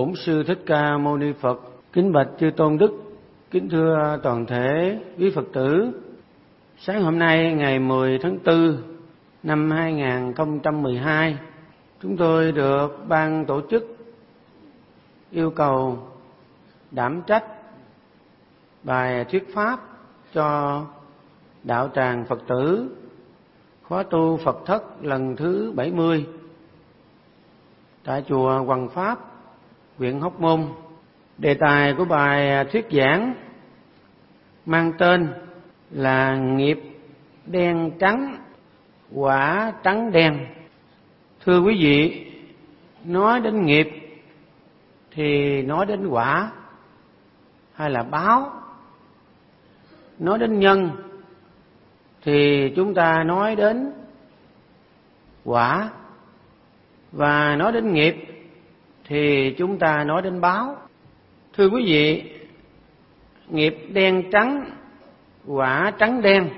Bổn Sư Thích Ca Mâu Ni Phật. Kính bạch chư tôn đức, kính thưa toàn thể quý Phật tử. Sáng hôm nay ngày 10 tháng 4 năm 2012, chúng tôi được ban tổ chức yêu cầu đảm trách bài thuyết pháp cho đạo tràng Phật tử khóa tu Phật thất lần thứ 70 tại chùa Hoằng Pháp, huyện Hóc Môn. Đề tài của bài thuyết giảng mang tên là nghiệp đen trắng, quả trắng đen. Thưa quý vị, nói đến nghiệp thì nói đến quả hay là báo? Nói đến nhân thì chúng ta nói đến quả, và nói đến nghiệp thì chúng ta nói đến báo. Thưa quý vị, nghiệp đen trắng, quả trắng đen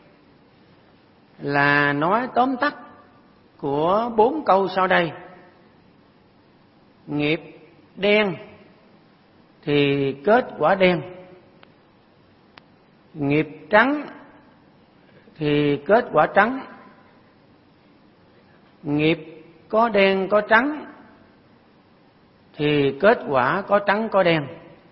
là nói tóm tắt của 4 câu sau đây. Nghiệp đen thì kết quả đen, nghiệp trắng thì kết quả trắng, nghiệp có đen có trắng thì kết quả có trắng có đen,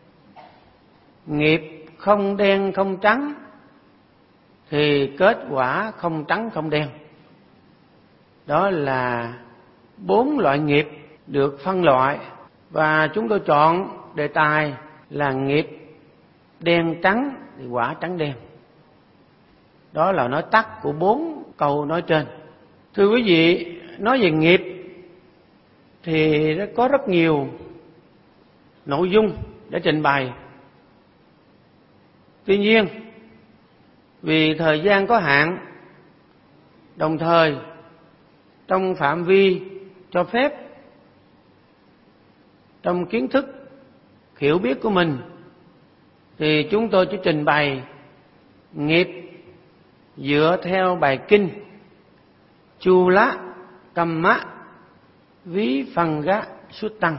nghiệp không đen không trắng thì kết quả không trắng không đen. Đó là 4 loại nghiệp được phân loại, và chúng tôi chọn đề tài là nghiệp đen trắng thì quả trắng đen. Đó là nói tắt của 4 câu nói trên. Thưa quý vị, nói về nghiệp thì nó có rất nhiều nội dung để trình bày. Tuy nhiên, vì thời gian có hạn, đồng thời trong phạm vi cho phép, trong kiến thức hiểu biết của mình, thì chúng tôi chỉ trình bày nghiệp dựa theo bài kinh Chu Lá Kamma Ví Phần Gá Xuất Tăng.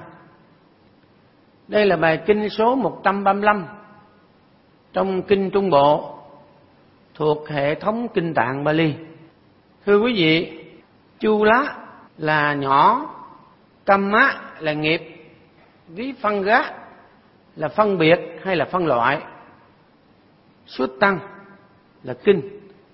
Đây là bài kinh số 135 trong kinh Trung Bộ thuộc hệ thống kinh tạng Bali. Thưa quý vị, Chu Lá là nhỏ, Kamma là nghiệp, Ví Phân Gá là phân biệt hay là phân loại, Xuất Tăng là kinh.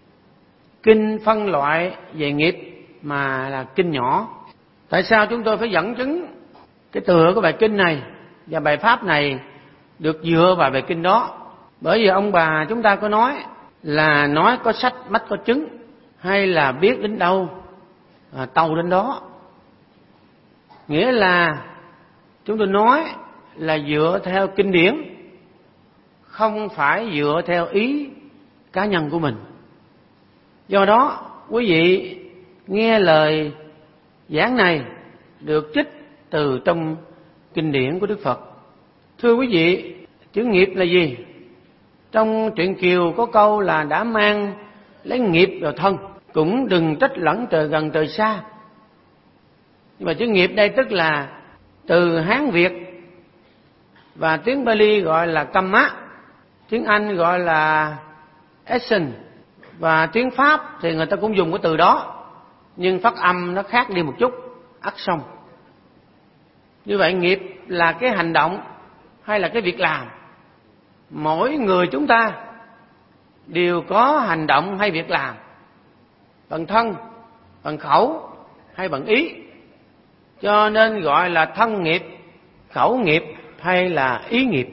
Kinh phân loại về nghiệp mà là kinh nhỏ. Tại sao chúng tôi phải dẫn chứng cái tựa của bài kinh này và bài pháp này được dựa vào bài kinh đó? Bởi vì ông bà chúng ta có nói là nói có sách mắt có chứng, hay là biết đến đâu tàu đến đó. Nghĩa là chúng tôi nói là dựa theo kinh điển, không phải dựa theo ý cá nhân của mình. Do đó, quý vị nghe lời giảng này được trích từ trong kinh điển của Đức Phật. Thưa quý vị, chữ nghiệp là gì? Trong truyện Kiều có câu là đã mang lấy nghiệp vào thân, cũng đừng trách lẫn trời gần trời xa. Nhưng mà chữ nghiệp đây tức là từ Hán Việt, và tiếng Bali gọi là Kamma, tiếng Anh gọi là action, và tiếng Pháp thì người ta cũng dùng cái từ đó, nhưng phát âm nó khác đi một chút, action. Như vậy nghiệp là cái hành động hay là cái việc làm. Mỗi người chúng ta đều có hành động hay việc làm, bằng thân, bằng khẩu hay bằng ý. Cho nên gọi là thân nghiệp, khẩu nghiệp hay là ý nghiệp.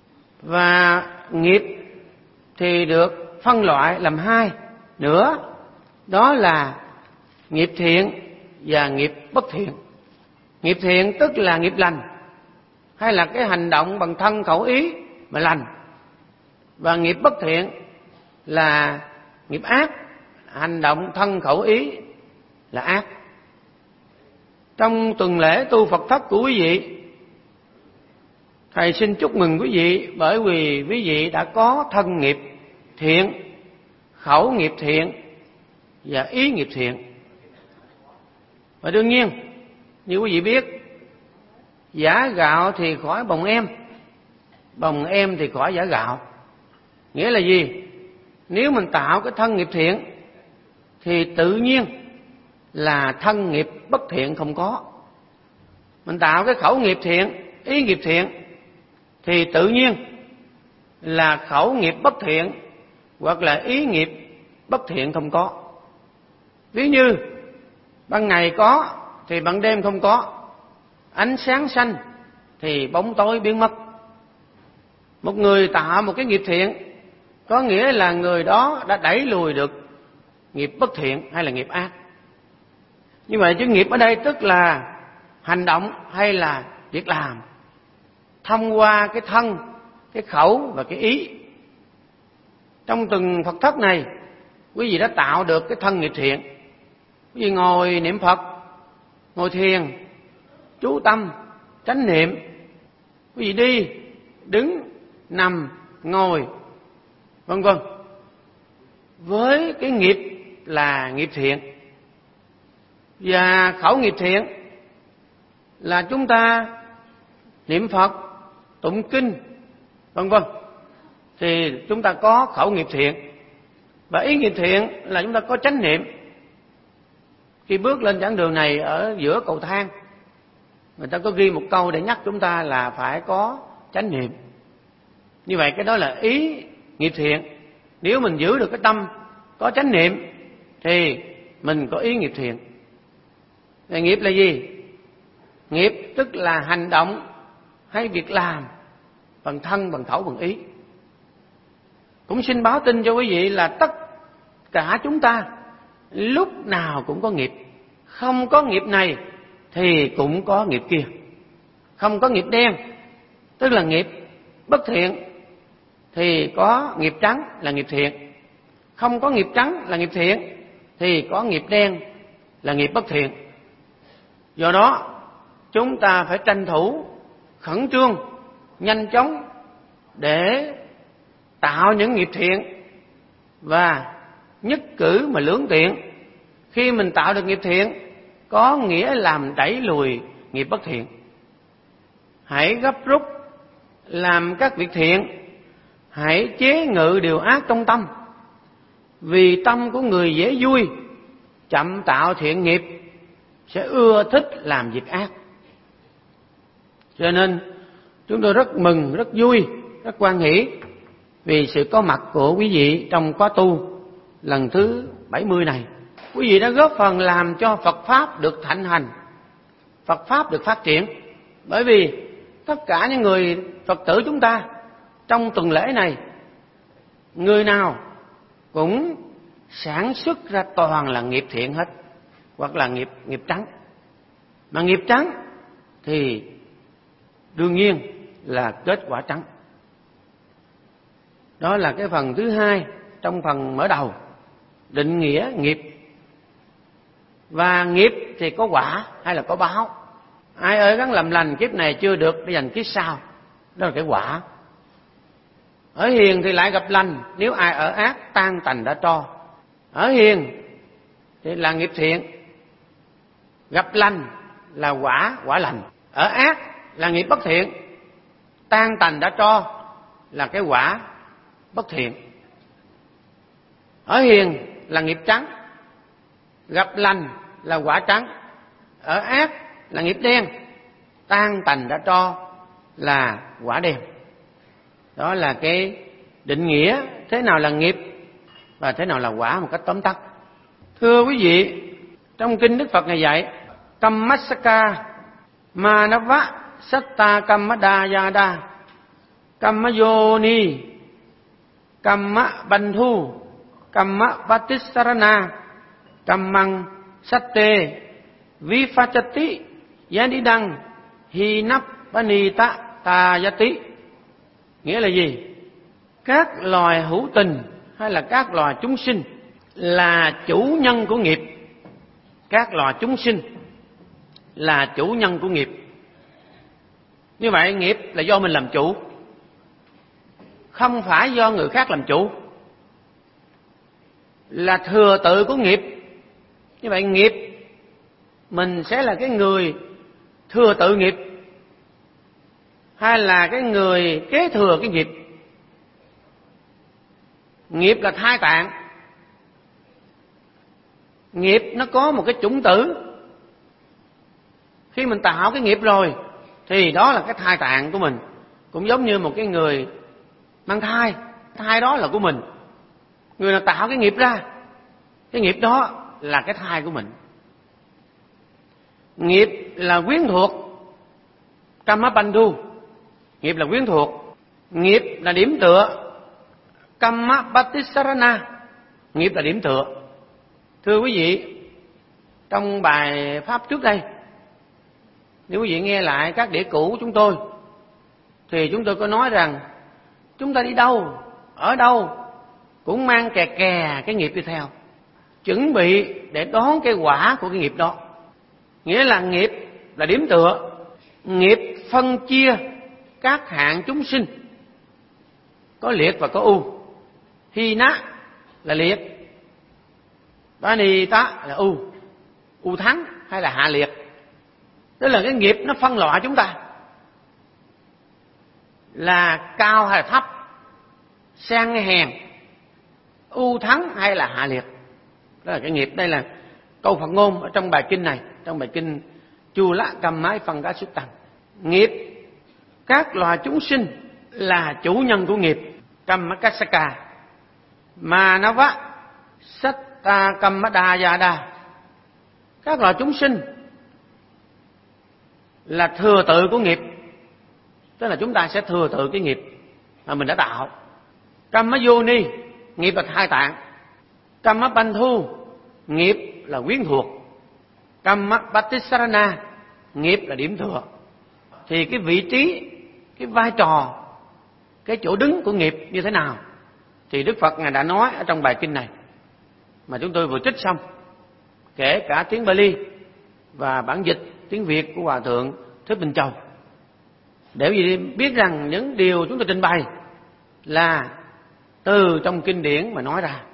Và nghiệp thì được phân loại làm 2 nữa, đó là nghiệp thiện và nghiệp bất thiện. Nghiệp thiện tức là nghiệp lành, hay là cái hành động bằng thân khẩu ý mà lành. Và nghiệp bất thiện là nghiệp ác, hành động thân khẩu ý là ác. Trong tuần lễ tu Phật thất của quý vị, thầy xin chúc mừng quý vị, bởi vì quý vị đã có thân nghiệp thiện, khẩu nghiệp thiện và ý nghiệp thiện. Và đương nhiên, như quý vị biết, Giả gạo thì khỏi bồng em thì khỏi giả gạo. Nghĩa là gì? Nếu mình tạo cái thân nghiệp thiện thì tự nhiên là thân nghiệp bất thiện không có. Mình tạo cái khẩu nghiệp thiện, ý nghiệp thiện thì tự nhiên là khẩu nghiệp bất thiện hoặc là ý nghiệp bất thiện không có. Ví như ban ngày có thì ban đêm không có, ánh sáng xanh thì bóng tối biến mất. Một người tạo một cái nghiệp thiện có nghĩa là người đó đã đẩy lùi được nghiệp bất thiện hay là nghiệp ác. Như vậy chữ nghiệp ở đây tức là hành động hay là việc làm thông qua cái thân, cái khẩu và cái ý. Trong từng Phật thất này, quý vị đã tạo được cái thân nghiệp thiện. Quý vị ngồi niệm Phật, ngồi thiền, chú tâm, chánh niệm. Quý vị đi, đứng, nằm, ngồi, vân vân. Với cái nghiệp là nghiệp thiện. Và khẩu nghiệp thiện là chúng ta niệm Phật, tụng kinh, vân vân. Thì chúng ta có khẩu nghiệp thiện. Và ý nghiệp thiện là chúng ta có chánh niệm. Khi bước lên giảng đường này ở giữa cầu thang, người ta có ghi một câu để nhắc chúng ta là phải có chánh niệm. Như vậy cái đó là ý nghiệp thiện. Nếu mình giữ được cái tâm có chánh niệm thì mình có ý nghiệp thiện. Vậy nghiệp là gì? Nghiệp tức là hành động hay việc làm bằng thân, bằng khẩu, bằng ý. Cũng xin báo tin cho quý vị là tất cả chúng ta lúc nào cũng có nghiệp. Không có nghiệp này thì cũng có nghiệp kia. Không có nghiệp đen tức là nghiệp bất thiện thì có nghiệp trắng là nghiệp thiện. Không có nghiệp trắng là nghiệp thiện thì có nghiệp đen là nghiệp bất thiện. Do đó chúng ta phải tranh thủ, khẩn trương, nhanh chóng để tạo những nghiệp thiện và nhất cử mà lưỡng tiện. Khi mình tạo được nghiệp thiện có nghĩa làm đẩy lùi nghiệp bất thiện. Hãy gấp rút làm các việc thiện, hãy chế ngự điều ác trong tâm. Vì tâm của người dễ vui, chậm tạo thiện nghiệp, sẽ ưa thích làm việc ác. Cho nên chúng tôi rất mừng, rất vui, rất hoan hỷ vì sự có mặt của quý vị trong khóa tu lần thứ 70 này. Quý vị đã góp phần làm cho Phật Pháp được thịnh hành, Phật Pháp được phát triển. Bởi vì tất cả những người Phật tử chúng ta trong tuần lễ này, người nào cũng sản xuất ra toàn là nghiệp thiện hết, hoặc là nghiệp trắng. Mà nghiệp trắng thì đương nhiên là kết quả trắng. Đó là cái phần thứ hai trong phần mở đầu, định nghĩa nghiệp. Và nghiệp thì có quả hay là có báo. Ai ơi gắng làm lành kiếp này chưa được để dành kiếp sau, đó là cái quả. Ở hiền thì lại gặp lành, nếu ai ở ác tan tành đã tro. Ở hiền thì là nghiệp thiện, gặp lành là quả lành. Ở ác là nghiệp bất thiện, tan tành đã tro là cái quả bất thiện. Ở hiền là nghiệp trắng, gặp lành là quả trắng. Ở ác là nghiệp đen, tan tành đã tro là quả đen. Đó là cái định nghĩa thế nào là nghiệp và thế nào là quả một cách tóm tắt. Thưa quý vị, trong kinh Đức Phật này dạy Kammasaka Manava Satta Kammadayada Kammayoni Kamma Bandhu Kamma Vatisarana Kammang Satte Vifachati Yanidang Hinapanita Tayati. Nghĩa là gì? Các loài hữu tình hay là các loài chúng sinh là chủ nhân của nghiệp. Các loài chúng sinh là chủ nhân của nghiệp. Như vậy nghiệp là do mình làm chủ, không phải do người khác làm chủ, là thừa tự của nghiệp. Như vậy nghiệp mình sẽ là cái người thừa tự nghiệp. hay là cái người kế thừa cái nghiệp. Nghiệp là thai tạng. Nghiệp nó có một cái chủng tử. Khi mình tạo cái nghiệp rồi thì đó là cái thai tạng của mình. Cũng giống như một cái người mang thai, thai đó là của mình. Người nào tạo cái nghiệp ra, cái nghiệp đó là cái thai của mình. Nghiệp là quyến thuộc, Kammapantu. Nghiệp là quyến thuộc. Nghiệp là điểm tựa, Kammapatisarana. Nghiệp là điểm tựa. Thưa quý vị, trong bài pháp trước đây, nếu quý vị nghe lại các đĩa cũ của chúng tôi, thì chúng tôi có nói rằng chúng ta đi đâu, ở đâu cũng mang kè kè cái nghiệp đi theo, chuẩn bị để đón cái quả của cái nghiệp đó. Nghĩa là nghiệp là điểm tựa, nghiệp phân chia các hạng chúng sinh, có liệt và có ưu. Hina là liệt, Panita là ưu, ưu thắng hay là hạ liệt. Tức là cái nghiệp nó phân loại chúng ta là cao hay là thấp, sang hay hèn, ưu thắng hay là hạ liệt. Đó là cái nghiệp. Đây là câu Phật ngôn ở trong bài kinh này, trong bài kinh Chula Kamma Phanga Suttam. Nghiệp các loài chúng sinh là chủ nhân của nghiệp, Kammakasaka, Manava Satta Kammadayada. Các loài chúng sinh là thừa tự của nghiệp, tức là chúng ta sẽ thừa tự cái nghiệp mà mình đã tạo. Kammayoni, nghiệp là thai tạng. Kammapantu, nghiệp là quyến thuộc. Kammapatisarana, nghiệp là điểm tựa. Thì cái vị trí, cái vai trò, cái chỗ đứng của nghiệp như thế nào thì Đức Phật Ngài đã nói ở trong bài kinh này mà chúng tôi vừa trích xong, kể cả tiếng Pali và bản dịch tiếng Việt của Hòa Thượng Thích Bình Châu, để quý vị biết rằng những điều chúng tôi trình bày là từ trong kinh điển mà nói ra.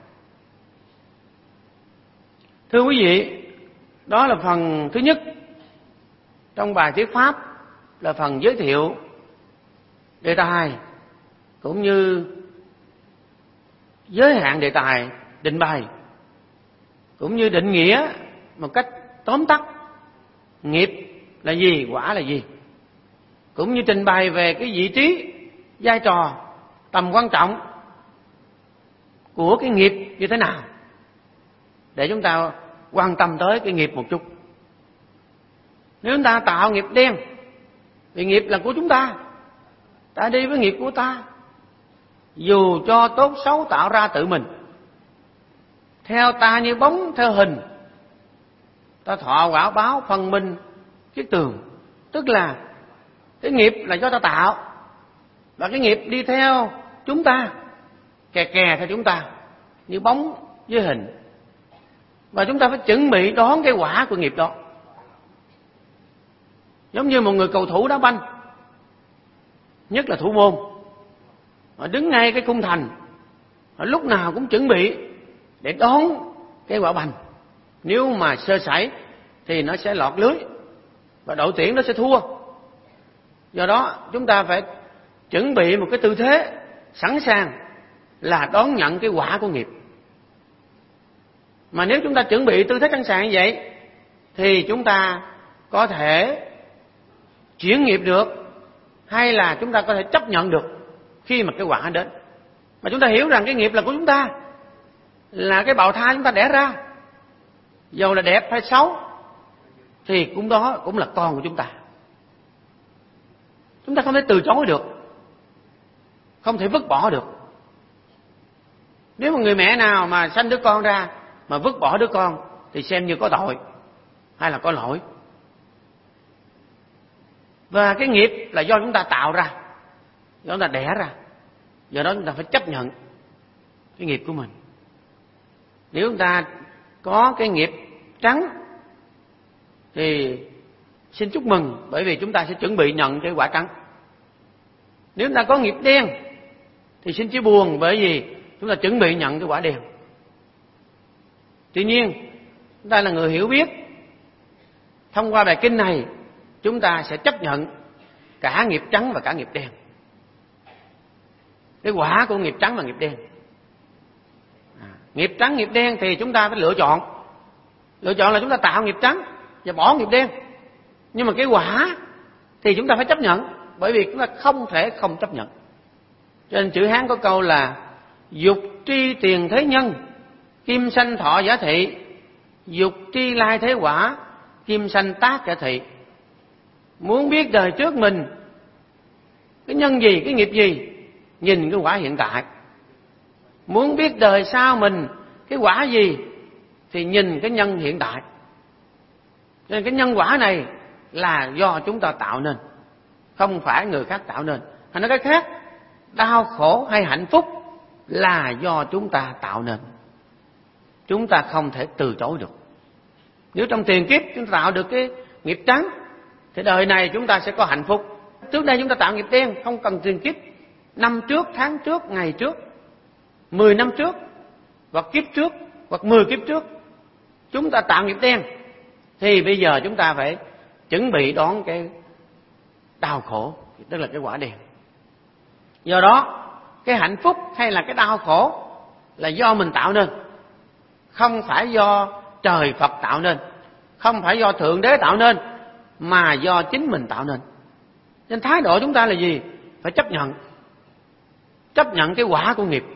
Thưa quý vị, đó là phần thứ nhất trong bài thuyết pháp, là phần giới thiệu đề tài cũng như giới hạn đề tài định bày, cũng như định nghĩa một cách tóm tắt nghiệp là gì, quả là gì, cũng như trình bày về cái vị trí, vai trò, tầm quan trọng của cái nghiệp như thế nào, để chúng ta quan tâm tới cái nghiệp một chút. Nếu chúng ta tạo nghiệp đen thì nghiệp là của chúng ta, ta đi với nghiệp của ta, dù cho tốt xấu tạo ra tự mình, theo ta như bóng theo hình, ta thọ quả báo phân minh kiết tường. Tức là cái nghiệp là do ta tạo, và cái nghiệp đi theo chúng ta, kè kè theo chúng ta như bóng với hình, và chúng ta phải chuẩn bị đón cái quả của nghiệp đó. Giống như một người cầu thủ đá banh, nhất là thủ môn, họ đứng ngay cái khung thành, họ lúc nào cũng chuẩn bị để đón cái quả banh. Nếu mà sơ sẩy thì nó sẽ lọt lưới và đội tuyển nó sẽ thua. Do đó chúng ta phải chuẩn bị một cái tư thế sẵn sàng là đón nhận cái quả của nghiệp. Mà nếu chúng ta chuẩn bị tư thế sẵn sàng như vậy thì chúng ta có thể chuyển nghiệp được, hay là chúng ta có thể chấp nhận được khi mà cái quả đến. Mà chúng ta hiểu rằng cái nghiệp là của chúng ta, là cái bào thai chúng ta đẻ ra, dầu là đẹp hay xấu thì cũng đó cũng là con của chúng ta. Chúng ta không thể từ chối được, không thể vứt bỏ được. Nếu một người mẹ nào mà sanh đứa con ra mà vứt bỏ đứa con thì xem như có tội hay là có lỗi. Và cái nghiệp là do chúng ta tạo ra, do chúng ta đẻ ra, do đó chúng ta phải chấp nhận cái nghiệp của mình. Nếu chúng ta có cái nghiệp trắng thì xin chúc mừng, bởi vì chúng ta sẽ chuẩn bị nhận cái quả trắng. Nếu chúng ta có nghiệp đen thì xin chia buồn, bởi vì chúng ta chuẩn bị nhận cái quả đen. Tuy nhiên chúng ta là người hiểu biết, thông qua bài kinh này chúng ta sẽ chấp nhận cả nghiệp trắng và cả nghiệp đen. Cái quả của nghiệp trắng và nghiệp đen. Nghiệp trắng, nghiệp đen thì chúng ta phải lựa chọn. Lựa chọn là chúng ta tạo nghiệp trắng và bỏ nghiệp đen. Nhưng mà cái quả thì chúng ta phải chấp nhận, bởi vì chúng ta không thể không chấp nhận. Cho nên chữ Hán có câu là dục tri tiền thế nhân, kim sanh thọ giả thị. Dục tri lai thế quả, kim sanh tác giả thị. Muốn biết đời trước mình cái nhân gì, cái nghiệp gì, nhìn cái quả hiện tại. Muốn biết đời sau mình cái quả gì thì nhìn cái nhân hiện tại. Nên cái nhân quả này là do chúng ta tạo nên, không phải người khác tạo nên. Hay nói cách khác, đau khổ hay hạnh phúc là do chúng ta tạo nên. Chúng ta không thể từ chối được. Nếu trong tiền kiếp chúng ta tạo được cái nghiệp trắng thì đời này chúng ta sẽ có hạnh phúc. Trước đây chúng ta tạo nghiệp đen, không cần tiền kiếp. Năm trước, tháng trước, ngày trước, 10 năm trước, hoặc kiếp trước, hoặc 10 kiếp trước, chúng ta tạo nghiệp đen, thì bây giờ chúng ta phải chuẩn bị đón cái đau khổ, tức là cái quả đen. Do đó, cái hạnh phúc hay là cái đau khổ là do mình tạo nên, không phải do trời Phật tạo nên, không phải do Thượng Đế tạo nên, mà do chính mình tạo nên. Nên thái độ chúng ta là gì? Phải chấp nhận. Chấp nhận cái quả của nghiệp.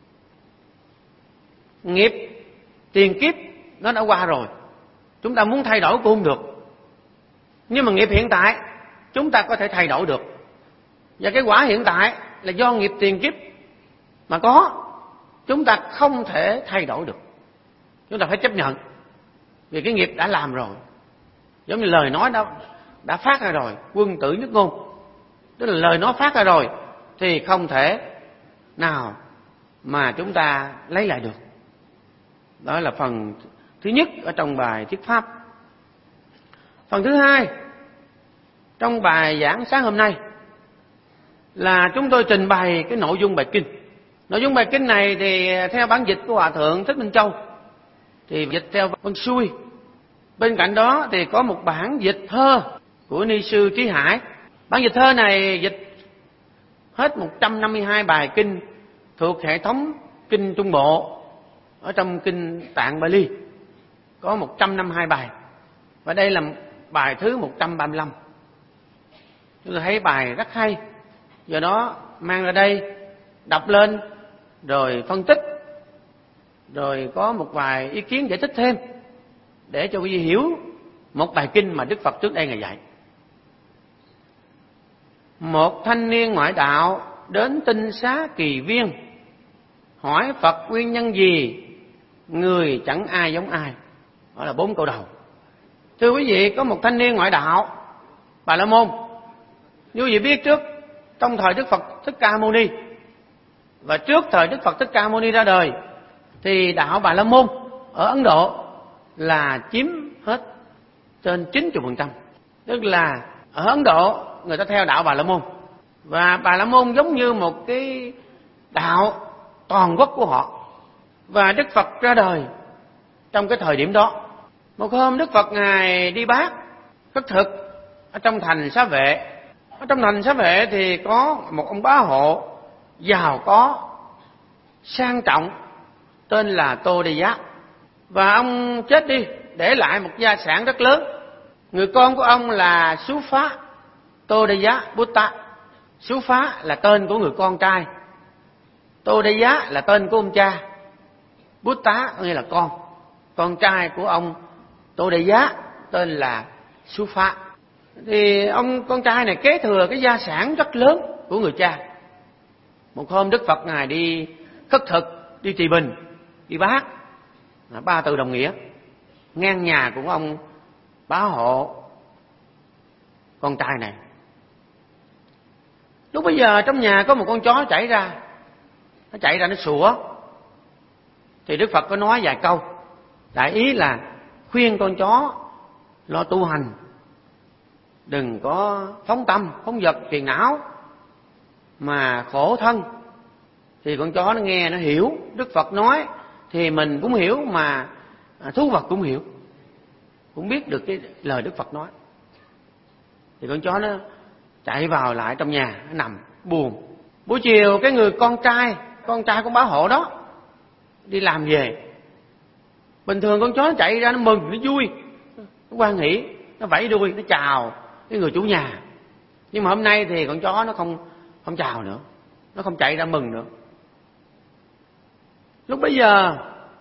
Nghiệp tiền kiếp nó đã qua rồi, chúng ta muốn thay đổi cũng không được. Nhưng mà nghiệp hiện tại chúng ta có thể thay đổi được. Và cái quả hiện tại là do nghiệp tiền kiếp mà có, chúng ta không thể thay đổi được. Chúng ta phải chấp nhận, vì cái nghiệp đã làm rồi. Giống như lời nói đã phát ra rồi, quân tử nhất ngôn, tức là lời nói phát ra rồi thì không thể nào mà chúng ta lấy lại được. Đó là phần thứ nhất ở trong bài thuyết pháp. Phần thứ hai trong bài giảng sáng hôm nay là chúng tôi trình bày cái nội dung bài kinh. Nội dung bài kinh này thì theo bản dịch của Hòa Thượng Thích Minh Châu, thì dịch theo văn xuôi. Bên cạnh đó thì có một bản dịch thơ của Ni sư Trí Hải. Bản dịch thơ này dịch hết 152 bài kinh thuộc hệ thống kinh Trung Bộ. Ở trong kinh Tạng Bali có 152 bài, và đây là bài thứ 135. Chúng tôi thấy bài rất hay, do đó mang ra đây đọc lên rồi phân tích, rồi có một vài ý kiến giải thích thêm để cho quý vị hiểu một bài kinh mà Đức Phật trước đây Ngài dạy. Một thanh niên ngoại đạo đến Tinh Xá Kỳ Viên, hỏi Phật nguyên nhân gì người chẳng ai giống ai. Đó là 4 câu đầu. Thưa quý vị, có một thanh niên ngoại đạo Bà La Môn. Như quý vị biết, trước trong thời Đức Phật Thích Ca Mâu Ni và trước thời Đức Phật Thích Ca Mâu Ni ra đời, thì đạo Bà La Môn ở Ấn Độ là chiếm hết trên 90%. Tức là ở Ấn Độ người ta theo đạo Bà La Môn, và Bà La Môn giống như một cái đạo toàn quốc của họ. Và Đức Phật ra đời trong cái thời điểm đó. Một hôm Đức Phật Ngài đi bát khất thực ở trong thành Xá Vệ. Ở trong thành Xá Vệ thì có một ông bá hộ giàu có, sang trọng, tên là Tô Đề Giác. Và ông chết đi để lại một gia sản rất lớn. Người con của ông là Sú Phá Tô Đề Giác Bút Tá. Sú Phá là tên của người con trai, Tô Đề Giác là tên của ông cha, Bút Tá nghĩa là con trai của ông Tô Đề Giác tên là Sú Phá. Thì ông con trai này kế thừa cái gia sản rất lớn của người cha. Một hôm Đức Phật Ngài đi khất thực, đi trì bình, đi bát, 3 từ đồng nghĩa, ngang nhà của ông bá hộ con trai này. Lúc bây giờ trong nhà có một con chó chạy ra, nó sủa. Thì Đức Phật có nói vài câu, đại ý là khuyên con chó lo tu hành, đừng có phóng tâm, phóng dật, phiền não mà khổ thân. Thì con chó nó nghe, nó hiểu Đức Phật nói, thì mình cũng hiểu, mà thú vật cũng hiểu, cũng biết được cái lời Đức Phật nói. Thì con chó chạy vào lại trong nhà nằm buồn. Buổi chiều cái người con trai của Bá Hộ đó đi làm về. Bình thường con chó nó chạy ra nó mừng, nó vui, nó hoan hỉ, nó vẫy đuôi, nó chào cái người chủ nhà. Nhưng mà hôm nay thì con chó nó không chào nữa, nó không chạy ra mừng nữa. Lúc bấy giờ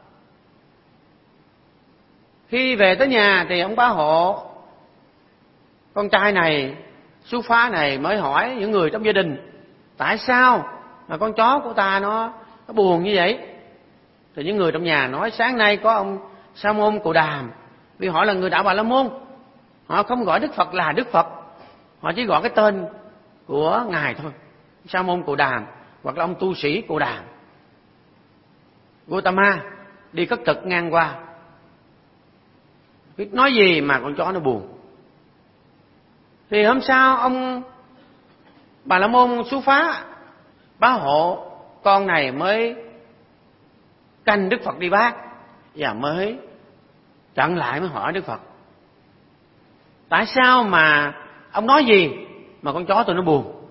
khi về tới nhà thì ông Bá Hộ, con trai này, sú phá này mới hỏi những người trong gia đình: tại sao mà con chó của ta nó buồn như vậy? Thì những người trong nhà nói: sáng nay có ông Sa Môn Cồ Đàm. Vì họ là người đạo Bà La Môn, họ không gọi Đức Phật là Đức Phật, họ chỉ gọi cái tên của ngài thôi, Sa Môn Cồ Đàm, hoặc là ông tu sĩ Cồ Đàm. Gautama đi khất thực ngang qua, biết nói gì mà con chó nó buồn. Thì hôm sau ông Bà La Môn xuất phá, Bá Hộ con này mới canh Đức Phật đi bát, và mới chặn lại, mới hỏi Đức Phật: tại sao mà ông nói gì mà con chó tôi nó buồn?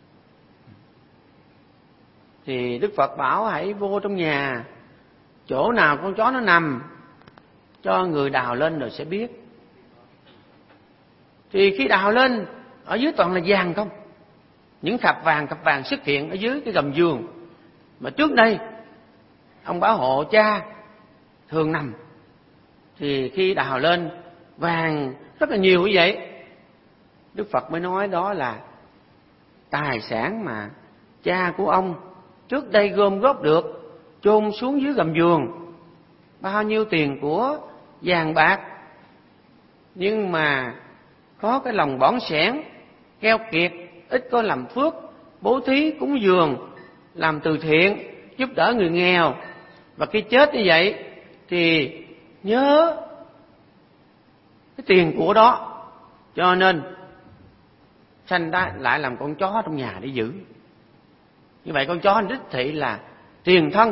Thì Đức Phật bảo: hãy vô trong nhà, chỗ nào con chó nó nằm, cho người đào lên rồi sẽ biết. Thì khi đào lên, ở dưới toàn là vàng không, những cặp vàng xuất hiện ở dưới cái gầm giường mà trước đây ông Bá Hộ cha thường nằm. Thì khi đào lên vàng rất là nhiều như vậy, Đức Phật mới nói đó là tài sản mà cha của ông trước đây gom góp được, chôn xuống dưới gầm giường, bao nhiêu tiền của vàng bạc. Nhưng mà có cái lòng bỏng sẻn, keo kiệt, ít có làm phước, bố thí cúng dường, làm từ thiện, giúp đỡ người nghèo. Và khi chết như vậy thì nhớ cái tiền của đó, cho nên sanh lại làm con chó trong nhà để giữ. Như vậy con chó đích thị là tiền thân,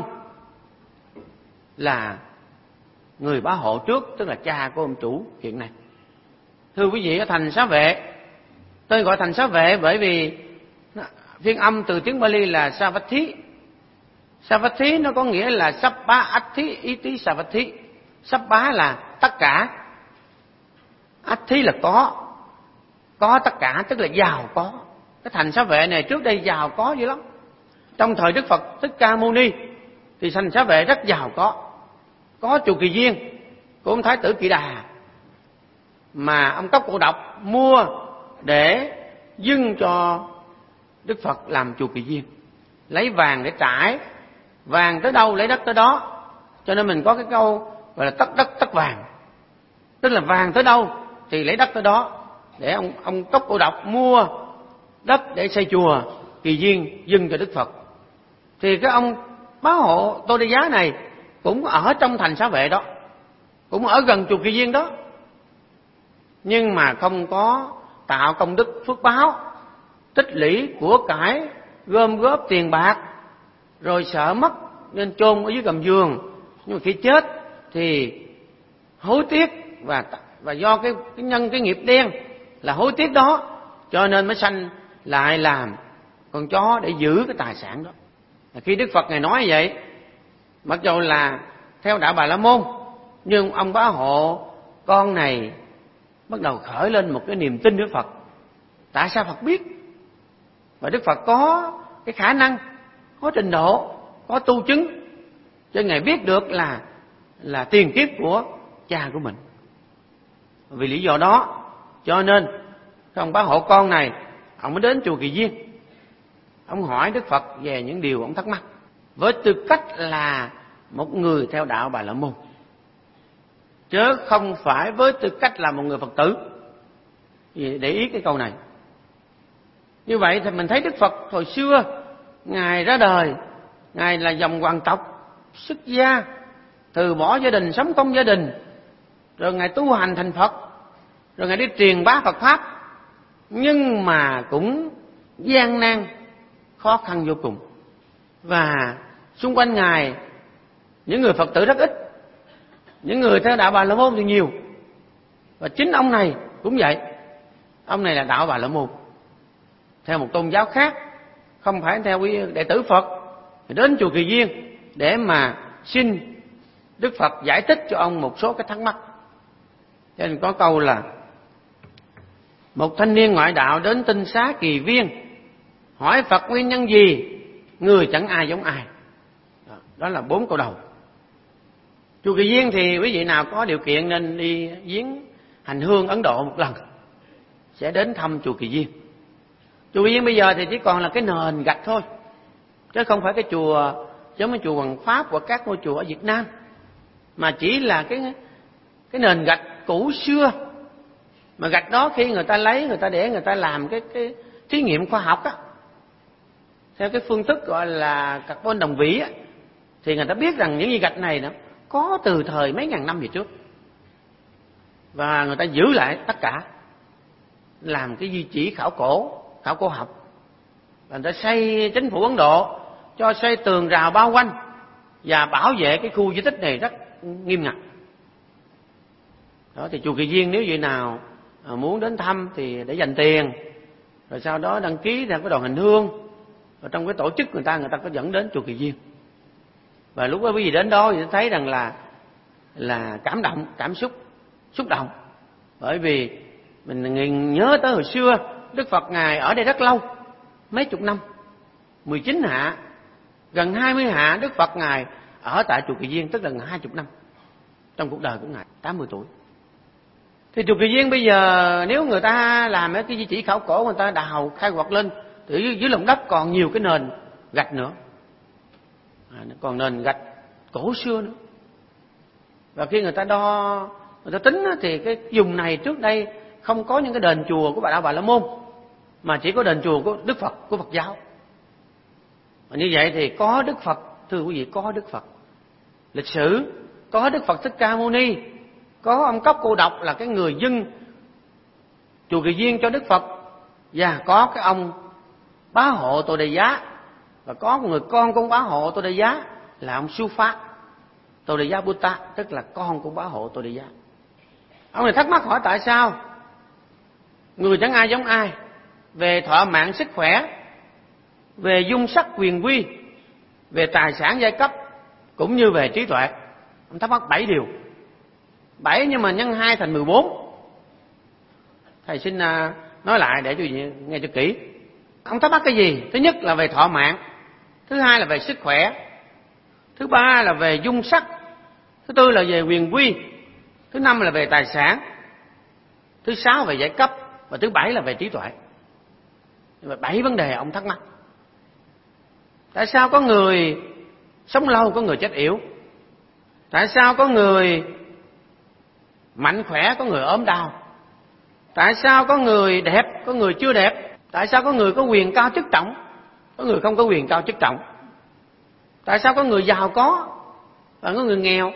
là người Bá Hộ trước, tức là cha của ông chủ hiện nay. Thưa quý vị, ở thành Xá Vệ, tôi gọi thành Xá Vệ bởi vì phiên âm từ tiếng Pali là Savatthi. Savatthi nó có nghĩa là Sappa Athi Iti Savatthi. Sappa là tất cả, Athi là có tất cả, tức là giàu có. Cái thành Xá Vệ này trước đây giàu có dữ lắm. Trong thời Đức Phật Thích Ca Mâu Ni thì thành Xá Vệ rất giàu có chùa Kỳ Viên của ông Thái tử Kỳ Đà mà ông Cốc Cổ Độc mua để dâng cho Đức Phật làm chùa Kỳ Viên, lấy vàng để trải, vàng tới đâu lấy đất tới đó. Cho nên mình có cái câu gọi là tất đất tất vàng, tức là vàng tới đâu thì lấy đất tới đó, để ông Cốc Cổ Độc mua đất để xây chùa Kỳ Viên dâng cho Đức Phật. Thì cái ông Bá Hộ Tô Đê Giá này cũng ở trong thành Xá Vệ đó, cũng ở gần chùa Kỳ Viên đó, nhưng mà không có tạo công đức phước báo, tích lũy của cải, gom góp tiền bạc, rồi sợ mất nên chôn ở dưới gầm giường. Nhưng mà khi chết thì hối tiếc, và do cái nghiệp đen là hối tiếc đó, cho nên mới sanh lại làm con chó để giữ cái tài sản đó. Khi Đức Phật Ngài nói như vậy, mặc dù là theo đạo Bà La Môn, nhưng ông Bá Hộ con này bắt đầu khởi lên một cái niềm tin Đức Phật. Tại sao Phật biết? Và Đức Phật có cái khả năng, có trình độ, có tu chứng, cho Ngài biết được là tiền kiếp của cha của mình. Vì lý do đó cho nên ông Bá Hộ con này, ông mới đến chùa Kỳ Viên. Ông hỏi Đức Phật về những điều ông thắc mắc, với tư cách là một người theo đạo Bà La Môn, chứ không phải với tư cách là một người Phật tử. Để ý cái câu này. Như vậy thì mình thấy Đức Phật hồi xưa Ngài ra đời, Ngài là dòng hoàng tộc xuất gia, từ bỏ gia đình, sống không gia đình, rồi Ngài tu hành thành Phật, rồi Ngài đi truyền bá Phật Pháp. Nhưng mà cũng gian nan, khó khăn vô cùng. Và xung quanh Ngài những người Phật tử rất ít, những người theo đạo Bà La Môn thì nhiều. Và chính ông này cũng vậy. Ông này là đạo Bà La Môn, theo một tôn giáo khác, không phải theo quý đệ tử Phật, thì đến chùa Kỳ Viên để mà xin Đức Phật giải thích cho ông một số cái thắc mắc. Cho nên có câu là: một thanh niên ngoại đạo đến tinh xá Kỳ Viên, hỏi Phật nguyên nhân gì, người chẳng ai giống ai. Đó là 4 câu đầu. Chùa Kỳ Viên thì quý vị nào có điều kiện nên đi viếng hành hương Ấn Độ một lần, sẽ đến thăm chùa Kỳ Viên. Chùa Kỳ Viên bây giờ thì chỉ còn là cái nền gạch thôi, chứ không phải cái chùa giống như chùa Hoàng Pháp hoặc các ngôi chùa ở Việt Nam, mà chỉ là cái nền gạch cũ xưa. Mà gạch đó khi người ta lấy, người ta để người ta làm cái thí nghiệm khoa học á, theo cái phương thức gọi là carbon đồng vĩ á, thì người ta biết rằng những viên gạch này nó có từ thời mấy ngàn năm về trước, và người ta giữ lại tất cả, làm cái di chỉ khảo cổ học. Và người ta xây, chính phủ Ấn Độ cho xây tường rào bao quanh và bảo vệ cái khu di tích này rất nghiêm ngặt. Đó thì chùa Kỳ Viên nếu vị nào muốn đến thăm thì để dành tiền, rồi sau đó đăng ký theo cái đoàn hành hương, rồi trong cái tổ chức người ta có dẫn đến chùa Kỳ Viên. Và lúc đó quý vị đến đó thì thấy rằng là cảm động, xúc động, bởi vì mình nhớ tới hồi xưa Đức Phật ngài ở đây rất lâu, mấy chục năm, 19 hạ, gần 20 hạ Đức Phật ngài ở tại chùa Kỳ Viên, tức là 20 năm trong cuộc đời của ngài, 80 tuổi. Thì chùa Kỳ Viên bây giờ nếu người ta làm cái di chỉ khảo cổ, người ta đào khai quật lên thì dưới lòng đất còn nhiều cái nền gạch nữa, còn nền gạch cổ xưa nữa. Và khi người ta đo, người ta tính thì cái vùng này trước đây không có những cái đền chùa của Bà Đạo Bà La Môn, mà chỉ có đền chùa của Đức Phật, của Phật giáo. Và như vậy thì có Đức Phật, thưa quý vị, có Đức Phật lịch sử, có Đức Phật Thích Ca Mâu Ni, có ông Cốc Cô Độc là cái người dâng chùa Kỳ Viên cho Đức Phật, và có cái ông Bá Hộ Tô Đề Giá, và có một người con của ông Bá Hộ Tô Đề Giá là ông Sư Phát Tô Đề Giá Buddha, tức là con của Bá Hộ Tô Đề Giá. Ông này thắc mắc hỏi tại sao người chẳng ai giống ai, về thọ mạng sức khỏe, về dung sắc quyền quy, về tài sản giai cấp, cũng như về trí tuệ. Ông thắc mắc 7 điều. 7 nhưng mà nhân 2 thành 14. Thầy xin nói lại để cho quý vị nghe cho kỹ. Ông thắc mắc cái gì? Thứ nhất là về thọ mạng, thứ hai là về sức khỏe, thứ ba là về dung sắc, thứ tư là về quyền quy, thứ năm là về tài sản, thứ sáu về giai cấp, và thứ 7 là về trí tuệ. 7 vấn đề ông thắc mắc. Tại sao có người sống lâu, có người chết yểu? Tại sao có người mạnh khỏe, có người ốm đau? Tại sao có người đẹp, có người chưa đẹp? Tại sao có người có quyền cao chức trọng, có người không có quyền cao chức trọng? Tại sao có người giàu có và có người nghèo?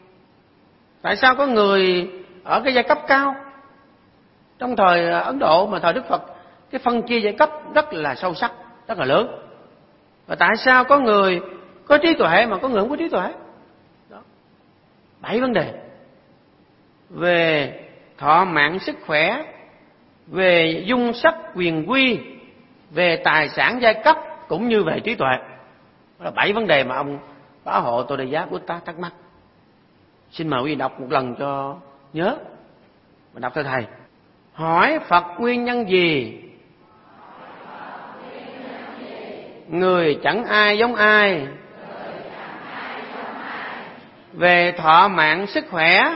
Tại sao có người ở cái giai cấp cao? Trong thời Ấn Độ mà thời Đức Phật, cái phân chia giai cấp rất là sâu sắc, rất là lớn. Và tại sao có người có trí tuệ mà có người không có trí tuệ? Đó. 7 vấn đề về thọ mạng sức khỏe, về dung sắc quyền quy, về tài sản giai cấp, cũng như về trí tuệ. Đó là 7 vấn đề mà ông Bá Hộ Tô Đề Giá Buddha thắc mắc. Xin mời quý vị đọc một lần cho nhớ, và đọc theo thầy. Hỏi Phật nguyên nhân gì, người chẳng ai giống ai, về thọ mạng sức khỏe,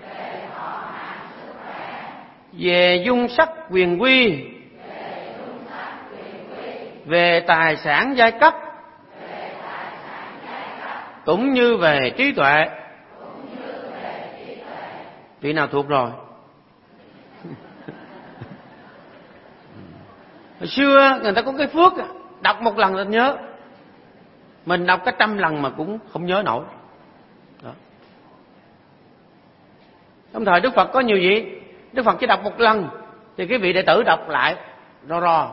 về dung sắc quyền quy, về tài sản giai cấp, cũng như về trí tuệ. Vị nào thuộc rồi? Hồi xưa người ta có cái phước đọc một lần là nhớ, mình đọc cả 100 lần mà cũng không nhớ nổi. Đó. Trong thời Đức Phật có nhiều vị, Đức Phật chỉ đọc một lần thì cái vị đệ tử đọc lại ro.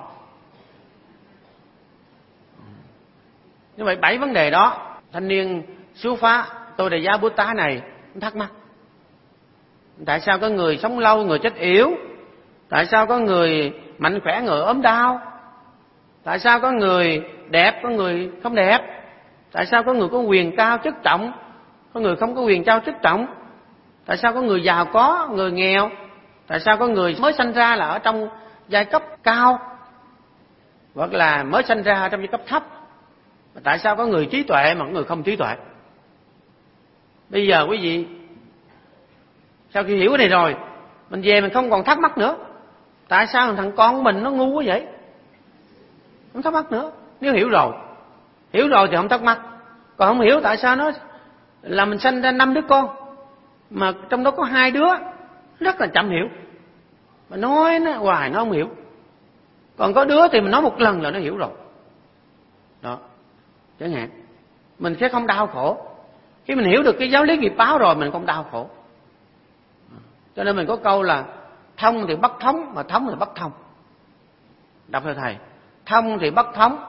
Như vậy 7 vấn đề đó, thanh niên Sư Phá Tô Đề Giá Buddha này thắc mắc. Tại sao có người sống lâu, người chết yếu? Tại sao có người mạnh khỏe, người ốm đau? Tại sao có người đẹp, có người không đẹp? Tại sao có người có quyền cao chức trọng, có người không có quyền cao chức trọng? Tại sao có người giàu có, người nghèo? Tại sao có người mới sanh ra là ở trong giai cấp cao, hoặc là mới sanh ra ở trong giai cấp thấp? Tại sao có người trí tuệ mà có người không trí tuệ? Bây giờ quý vị, sau khi hiểu cái này rồi, mình về mình không còn thắc mắc nữa. Tại sao thằng con của mình nó ngu quá vậy? Không thắc mắc nữa. Nếu hiểu rồi thì không thắc mắc. Còn không hiểu tại sao nó là mình sanh ra 5 đứa con, mà trong đó có 2 đứa rất là chậm hiểu, mà nói nó hoài nó không hiểu. Còn có đứa thì mình nói một lần là nó hiểu rồi. Đó, chẳng hạn mình sẽ không đau khổ. Khi mình hiểu được cái giáo lý nghiệp báo rồi, mình không đau khổ. Cho nên mình có câu là thông thì bất thống, mà thống thì bất thông. Đọc theo thầy: thông thì bất thống,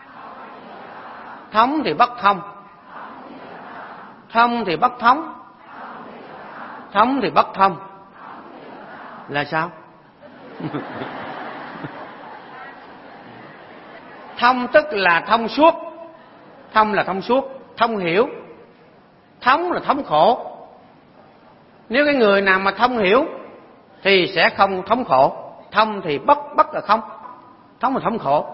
thống thì bất thông, thông thì bất thống, thống thì bất thông. Là sao? Thông tức là thông suốt, thông là thông suốt, thông hiểu. Thống là thống khổ. Nếu cái người nào mà thông hiểu thì sẽ không thống khổ. Thông thì bất là không, thống là thống khổ.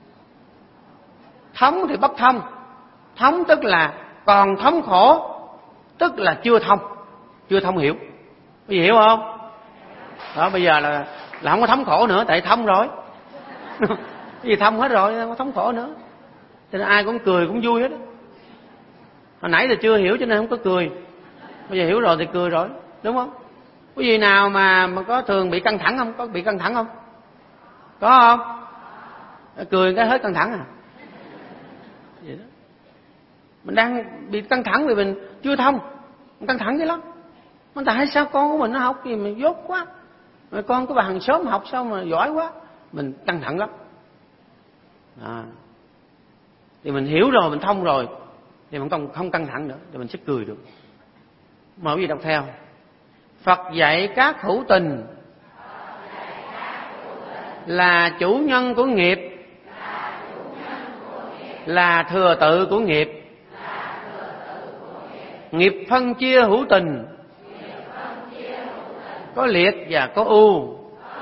Thống thì bất thông. Thống tức là còn thống khổ, tức là chưa thông hiểu. Quý vị hiểu không? Đó, bây giờ là không có thống khổ nữa, tại thông rồi. Cái gì thông hết rồi, không có thống khổ nữa. Cho nên ai cũng cười cũng vui hết. Hồi nãy thì chưa hiểu cho nên không có cười, bây giờ hiểu rồi thì cười rồi, đúng không? Quý vị nào mà có thường bị căng thẳng không? Có bị căng thẳng không? Có không? Cười cái hết căng thẳng à? Vậy đó. Mình đang bị căng thẳng vì mình chưa thông, mình căng thẳng dữ lắm. Mà tại sao con của mình nó học gì mà dốt quá, mà con của bà hàng xóm học sao mà giỏi quá, mình căng thẳng lắm. Thì mình hiểu rồi, mình thông rồi thì mình không căng thẳng nữa, thì mình sẽ cười được. Mời quý vị đọc theo: Phật dạy các hữu tình là chủ nhân của nghiệp, là thừa tự của nghiệp. Nghiệp phân chia hữu tình, có liệt và có ưu.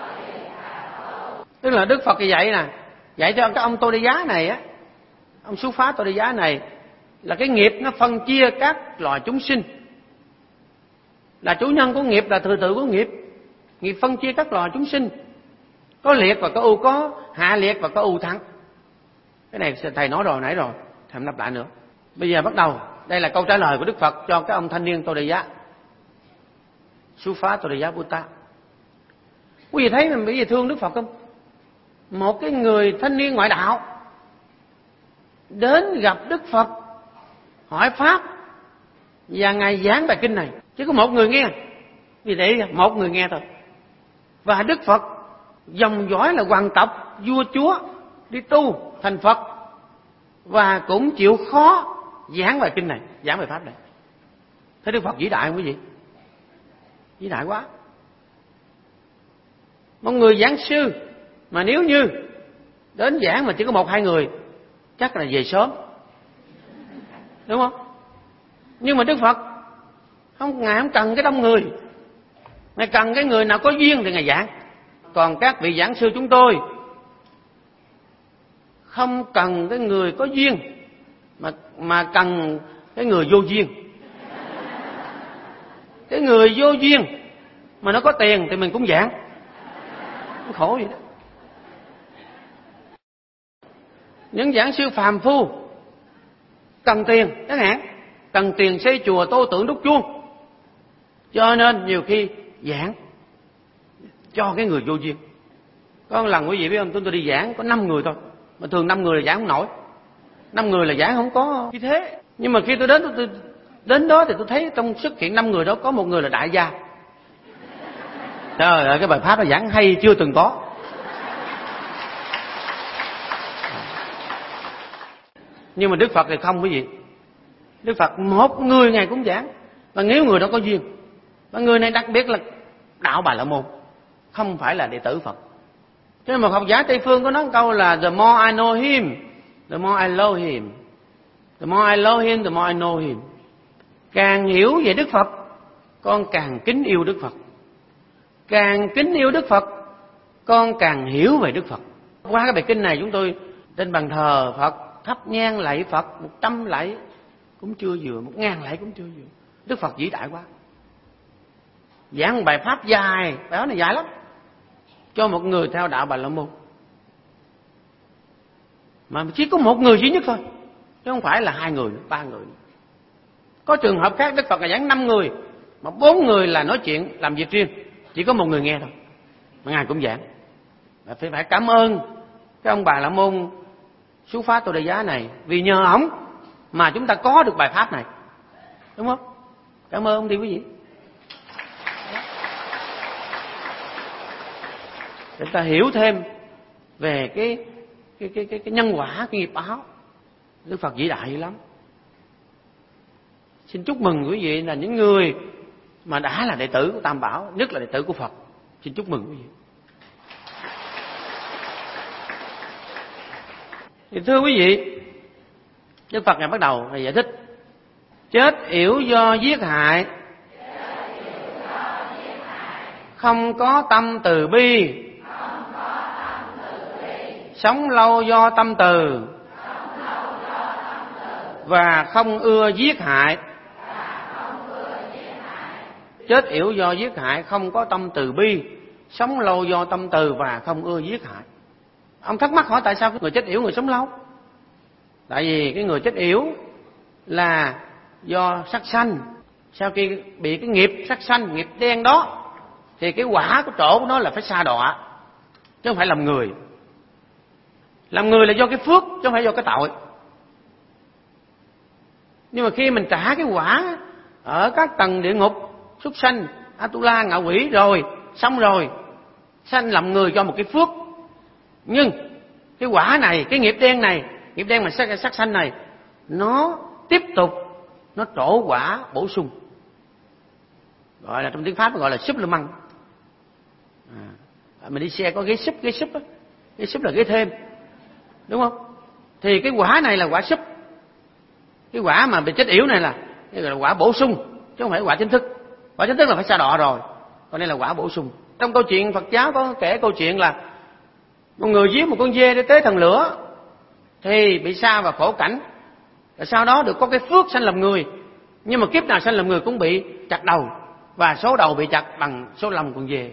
Tức là Đức Phật dạy nè, dạy cho cái ông Tô Đê Giá này á, ông Xuất Phá Tô Đê Giá này, là cái nghiệp nó phân chia các loài chúng sinh, là chủ nhân của nghiệp, là thừa tự của nghiệp. Nghiệp phân chia các loài chúng sinh, có liệt và có ưu, có hạ liệt và có ưu thắng. Cái này thầy nói rồi nãy rồi, thầy không lặp lại nữa. Bây giờ bắt đầu, đây là câu trả lời của Đức Phật cho cái ông thanh niên Tô Đê Giá, Xuất Phá Tô Đê Giá Buddha. Quý vị thấy mình bây giờ thương Đức Phật không? Một cái người thanh niên ngoại đạo đến gặp Đức Phật hỏi pháp, và Ngài giảng bài kinh này, chỉ có một người nghe. Vì thế một người nghe thôi. Và Đức Phật dòng dõi là hoàng tộc vua chúa, đi tu thành Phật, và cũng chịu khó giảng bài kinh này, giảng bài pháp này. Thế Đức Phật vĩ đại không quý vị? Vĩ đại quá. Một người giảng sư mà nếu như đến giảng mà chỉ có 1-2 người, chắc là về sớm, đúng không? Nhưng mà Đức Phật Ngài không cần cái đông người, Ngài cần cái người nào có duyên thì Ngài giảng. Còn các vị giảng sư chúng tôi không cần cái người có duyên, mà cần cái người vô duyên. Cái người vô duyên mà nó có tiền thì mình cũng giảng. Khổ vậy đó. Những giảng sư phàm phu cần tiền, chẳng hạn cần tiền xây chùa, tô tượng, đúc chuông, cho nên nhiều khi giảng cho cái người vô duyên. Có một lần quý vị biết không, tôi đi giảng có 5 người thôi, mà thường 5 người là giảng không nổi, 5 người là giảng không có như thế. Nhưng mà khi tôi đến đó thì tôi thấy trong xuất hiện 5 người đó có một người là đại gia. Trời ơi, cái bài pháp nó giảng hay chưa từng có. Nhưng mà Đức Phật thì không quý vị. Đức Phật một người Ngài cũng giảng. Và nếu người đó có duyên, và người này đặc biệt là đạo Bà La Môn, không phải là đệ tử Phật, Cho nên một học giả Tây phương có nói một câu là the more I know him, the more I love him. The more I love him, the more I know him. Càng hiểu về Đức Phật, con càng kính yêu Đức Phật. Càng kính yêu Đức Phật, con càng hiểu về Đức Phật. Qua cái bài kinh này chúng tôi trên bàn thờ Phật thắp nhang lạy Phật 100 lạy cũng chưa vừa, 1000 lạy cũng chưa vừa. Đức Phật vĩ đại quá. Giảng một bài pháp dài, bài pháp này dài lắm, cho một người theo đạo Bà La Môn. Mà chỉ có một người duy nhất thôi, chứ không phải là 2 người, 3 người. Có trường hợp khác Đức Phật là giảng 5 người, mà 4 người là nói chuyện làm việc riêng, chỉ có một người nghe thôi, mà Ngài cũng giảng. Và phải cảm ơn cái ông Bà La Môn xuất phát Tô Đa Giá này, vì nhờ ổng mà chúng ta có được bài pháp này, đúng không? Cảm ơn ông đi quý vị. Để ta hiểu thêm về cái nhân quả, cái nghiệp báo. Đức Phật vĩ đại lắm. Xin chúc mừng quý vị là những người mà đã là đệ tử của Tam Bảo, nhất là đệ tử của Phật. Xin chúc mừng quý vị. Thì thưa quý vị, Đức Phật Ngài bắt đầu giải thích: chết yểu do giết hại, không có tâm từ bi, sống lâu do tâm từ, và không ưa giết hại. Chết yểu do giết hại, không có tâm từ bi, sống lâu do tâm từ, và không ưa giết hại. Ông thắc mắc hỏi tại sao người chết yểu người sống lâu? Tại vì cái người chết yểu là do sát sanh. Sau khi bị cái nghiệp sát sanh, nghiệp đen đó, thì cái quả của chỗ của nó là phải sa đọa, chứ không phải làm người. Làm người là do cái phước, chứ không phải do cái tội. Nhưng mà khi mình trả cái quả ở các tầng địa ngục, súc sanh, Atula, ngạ quỷ rồi, xong rồi, sanh làm người do một cái phước. Nhưng cái quả này, cái nghiệp đen này, nghiệp đen mà sát sanh này, nó tiếp tục nó trổ quả bổ sung, gọi là trong tiếng Pháp gọi là supplement. Mình đi xe có ghế súp á, ghế súp là ghế thêm, đúng không? Thì cái quả này là quả súp, cái quả mà bị chết yểu này là quả bổ sung, chứ không phải quả chính thức. Quả chính thức là phải sa đọa rồi, còn đây là quả bổ sung. Trong câu chuyện Phật giáo có kể câu chuyện là một người giết một con dê để tế thần lửa, thì bị sa vào khổ cảnh, rồi sau đó được có cái phước sanh làm người. Nhưng mà kiếp nào sanh làm người cũng bị chặt đầu, và số đầu bị chặt bằng số lông con dê.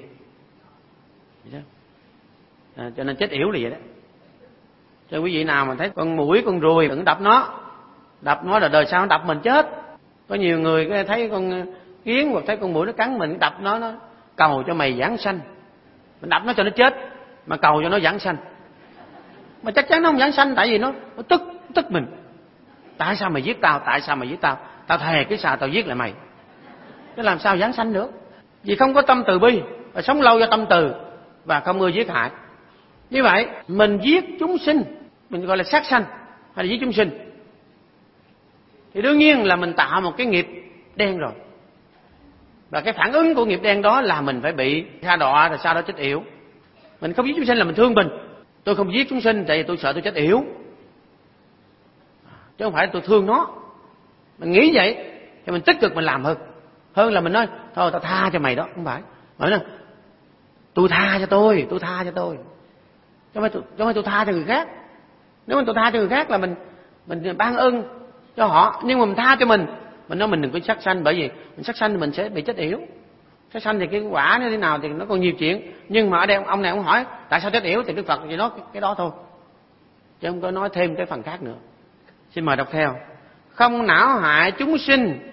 Cho nên chết yểu là vậy đó. Cho quý vị nào mà thấy con muỗi, con ruồi, đừng đập nó là đời sau nó đập mình chết. Có nhiều người thấy con kiến hoặc thấy con muỗi nó cắn mình, đập nó cầu cho mày giảng sanh. Mình đập nó cho nó chết, mà cầu cho nó giảng sanh. Mà chắc chắn nó không giảng sanh, tại vì nó tức mình. Tại sao mày giết tao? Tại sao mày giết tao? Tao thề cái sao tao giết lại mày. Chứ làm sao giảng sanh được? Vì không có tâm từ bi, và sống lâu do tâm từ, và không ưa giết hại. Như vậy mình giết chúng sinh, mình gọi là sát sanh hay là giết chúng sinh, thì đương nhiên là mình tạo một cái nghiệp đen rồi. Và cái phản ứng của nghiệp đen đó là mình phải bị sa đọa, rồi sau đó chết yểu. Mình không giết chúng sinh là mình thương mình. Tôi không giết chúng sinh tại vì tôi sợ tôi chết yểu, chứ không phải tôi thương nó. Mình nghĩ vậy thì mình tích cực mình làm hơn là mình nói thôi tao tha cho mày đó. Không phải, nói là tôi tha cho tôi. Chứ không phải tôi tha cho người khác. Nếu mình tôi tha cho người khác là mình ban ơn cho họ, nhưng mà mình tha cho mình nói mình đừng có sát sanh, bởi vì mình sát sanh thì mình sẽ bị chết yểu. Sát sanh thì cái quả nó thế nào thì nó còn nhiều chuyện. Nhưng mà ở đây ông này ông hỏi tại sao chết yểu, thì Đức Phật chỉ nói cái đó thôi, chứ không có nói thêm cái phần khác nữa. Xin mời đọc theo. Không não hại chúng sinh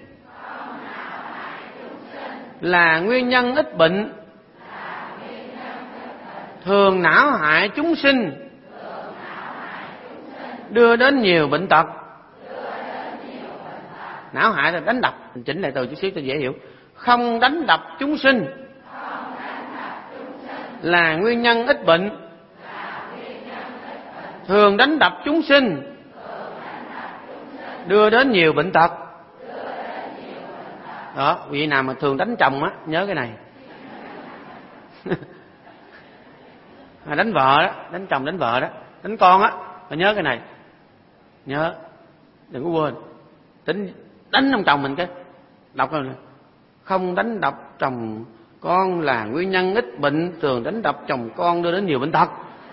là nguyên nhân ít bệnh, thường não hại chúng sinh đưa đến nhiều bệnh tật. Não hại là đánh đập, mình chỉnh lại từ chút xíu cho dễ hiểu. Không đánh đập chúng sinh là nguyên nhân ít bệnh, thường đánh đập chúng sinh đưa đến nhiều bệnh tật. Đó, vị nào mà thường đánh chồng á, nhớ cái này. Đánh vợ đó, đánh chồng đánh vợ đó, đánh con á, phải nhớ cái này. Nhớ, đừng có quên. Đánh ông chồng mình cái đọc rồi. Không đánh đập chồng con là nguyên nhân ít bệnh, thường đánh đập chồng con đưa đến nhiều bệnh tật.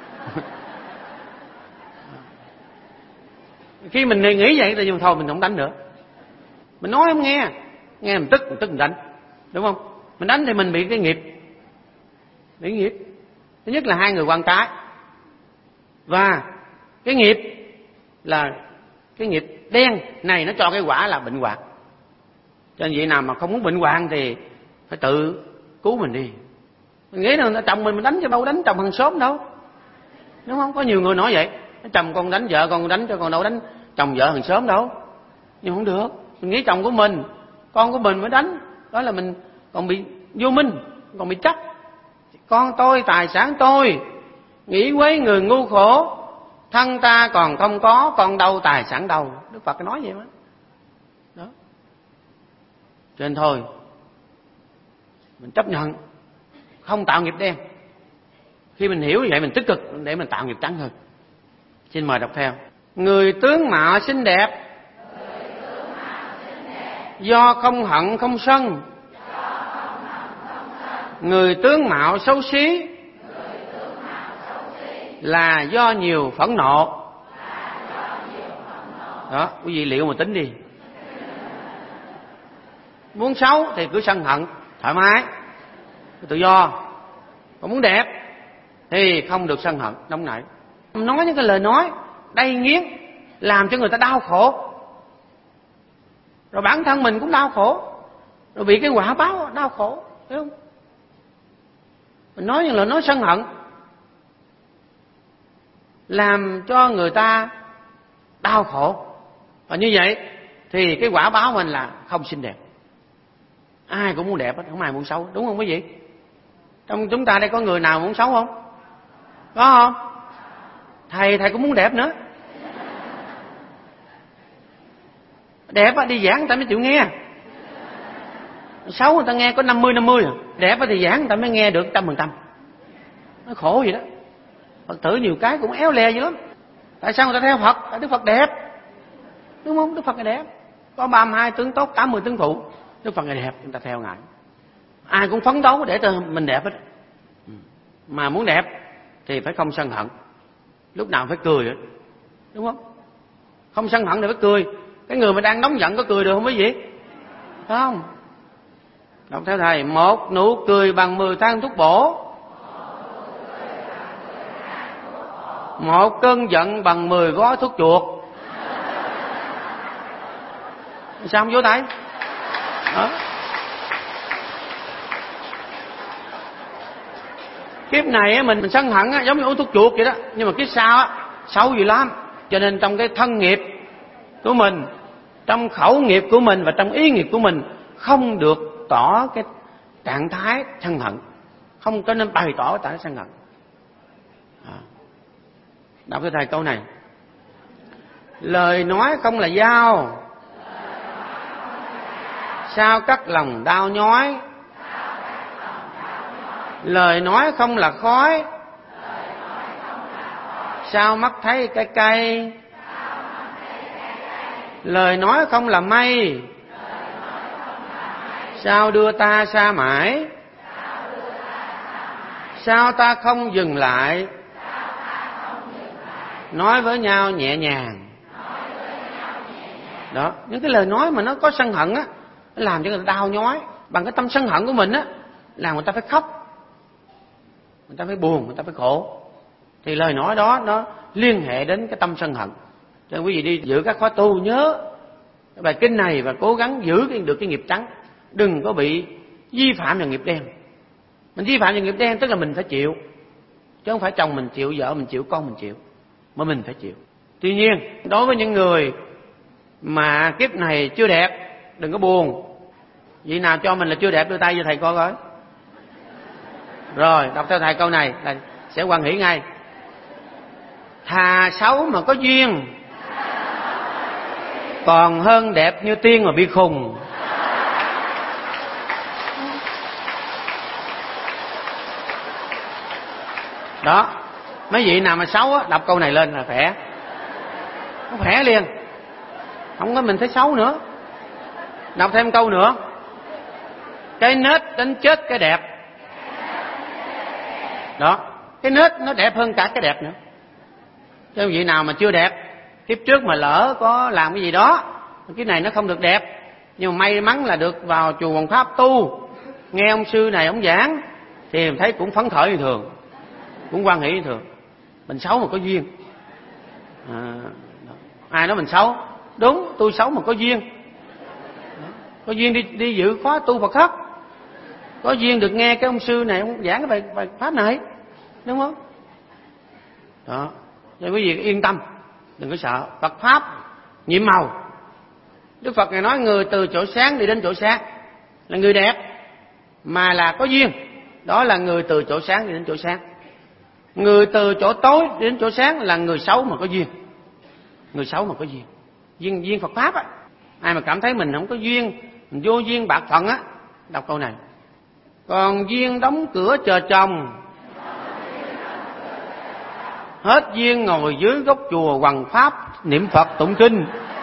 Khi mình nghĩ vậy thì thôi mình không đánh nữa. Mình nói không nghe mình tức mình đánh, đúng không? Mình đánh thì mình bị cái nghiệp. Bị nghiệp. Thứ nhất là hai người quan trái. Và cái nghiệp là cái nghiệp đen này nó cho cái quả là bệnh hoạn. Cho nên vậy nào mà không muốn bệnh hoạn thì phải tự cứu mình đi. Mình nghĩ là chồng mình đánh cho đâu đánh chồng hàng xóm đâu, đúng không? Có nhiều người nói vậy, chồng con đánh vợ con đánh cho con đâu đánh chồng vợ hàng xóm đâu. Nhưng không được, mình nghĩ chồng của mình, con của mình mới đánh, đó là mình còn bị vô minh, còn bị chấp. Con tôi, tài sản tôi, nghĩ quấy người ngu khổ, thân ta còn không có, con đâu tài sản đâu. Đức Phật nói vậy mà. Đó. Cho nên thôi, mình chấp nhận, không tạo nghiệp đen. Khi mình hiểu như vậy mình tích cực để mình tạo nghiệp trắng hơn. Xin mời đọc theo. Người tướng mạo xinh đẹp, do không hận không sân. Người tướng mạo xấu xí, là do nhiều phẫn nộ. Đó, quý vị liệu mà tính đi. Muốn xấu thì cứ sân hận, thoải mái, tự do. Còn muốn đẹp thì không được sân hận, nóng nảy. Nói những cái lời nói đầy nghiến, làm cho người ta đau khổ. Rồi bản thân mình cũng đau khổ, rồi bị cái quả báo đau khổ, thấy không? Mình nói những lời nói sân hận, làm cho người ta đau khổ. Và như vậy thì cái quả báo mình là không xinh đẹp. Ai cũng muốn đẹp, không ai muốn xấu, đúng không quý vị? Trong chúng ta đây có người nào muốn xấu không? Có không? Thầy cũng muốn đẹp nữa. Đẹp đi giảng người ta mới chịu nghe. Xấu người ta nghe có 50-50 à. Đẹp thì giảng người ta mới nghe được 100%. Nó khổ vậy đó. Phật tử nhiều cái cũng éo le dữ lắm. Tại sao người ta theo Phật? Tại Đức Phật đẹp, đúng không? Đức Phật là đẹp, có 32 tướng tốt, 80 tướng phụ. Đức Phật là đẹp, người ta theo Ngài. Ai cũng phấn đấu để cho mình đẹp hết. Mà muốn đẹp thì phải không sân hận, lúc nào phải cười hết, đúng không? Không sân hận thì phải cười. Cái người mà đang nóng giận có cười được không quý vị? Không. Đọc theo thầy. Một nụ cười bằng 10 thang thuốc bổ, một cơn giận bằng 10 gói thuốc chuột. Sao không vỗ tay? Đó. Kiếp này mình sân hận giống như uống thuốc chuột vậy đó, nhưng mà kiếp sau xấu dữ lắm. Cho nên trong cái thân nghiệp của mình, trong khẩu nghiệp của mình và trong ý nghiệp của mình không được tỏ cái trạng thái sân hận, không có nên bày tỏ trạng thái sân hận. Đọc cho thầy câu này. Lời nói không là dao, sao cắt lòng đau nhói. Lời nói không là khói, sao mắt thấy cay cay. Lời nói không là mây, sao đưa ta xa mãi. Sao ta không dừng lại, nói với nhau nhẹ nhàng. Đó, những cái lời nói mà nó có sân hận á, nó làm cho người ta đau nhói. Bằng cái tâm sân hận của mình á, làm người ta phải khóc, người ta phải buồn, người ta phải khổ. Thì lời nói đó nó liên hệ đến cái tâm sân hận. Cho nên quý vị đi giữ các khóa tu nhớ cái bài kinh này và cố gắng giữ được cái nghiệp trắng, đừng có bị vi phạm vào nghiệp đen. Mình vi phạm vào nghiệp đen tức là mình phải chịu, chứ không phải chồng mình chịu, vợ mình chịu, con mình chịu, mà mình phải chịu. Tuy nhiên đối với những người mà kiếp này chưa đẹp, đừng có buồn. Vị nào cho mình là chưa đẹp đưa tay cho thầy coi coi. Rồi đọc theo thầy câu này là sẽ hoan hỷ ngay. Thà xấu mà có duyên, còn hơn đẹp như tiên mà bị khùng. Đó, Mấy vị nào mà xấu á, đọc câu này lên là khỏe. Nó khỏe liền. Không có mình thấy xấu nữa. Đọc thêm câu nữa. Cái nết đánh chết cái đẹp. Đó. Cái nết nó đẹp hơn cả cái đẹp nữa. Chứ vị nào mà chưa đẹp, kiếp trước mà lỡ có làm cái gì đó, cái này nó không được đẹp, nhưng mà may mắn là được vào chùa Hoàng Pháp tu, nghe ông sư này ông giảng thì mình thấy cũng phấn khởi như thường, cũng hoan hỷ như thường. Mình xấu mà có duyên. Ai nói mình xấu? Đúng, tôi xấu mà có duyên. Có duyên đi dự khóa tu Phật pháp, có duyên được nghe cái ông sư này ông giảng cái bài pháp này, đúng không? Đó. Cho quý vị yên tâm, đừng có sợ. Phật pháp nhiệm màu. Đức Phật ngài nói người từ chỗ sáng đi đến chỗ sáng là người đẹp, mà là có duyên, đó là người từ chỗ sáng đi đến chỗ sáng. Người từ chỗ tối đi đến chỗ sáng là người xấu mà có duyên. Người xấu mà có duyên. Duyên Phật pháp á. Ai mà cảm thấy mình không có duyên, mình vô duyên bạc phận á, đọc câu này. Còn duyên đóng cửa chờ chồng, hết duyên ngồi dưới gốc chùa hoằng pháp niệm Phật tụng kinh.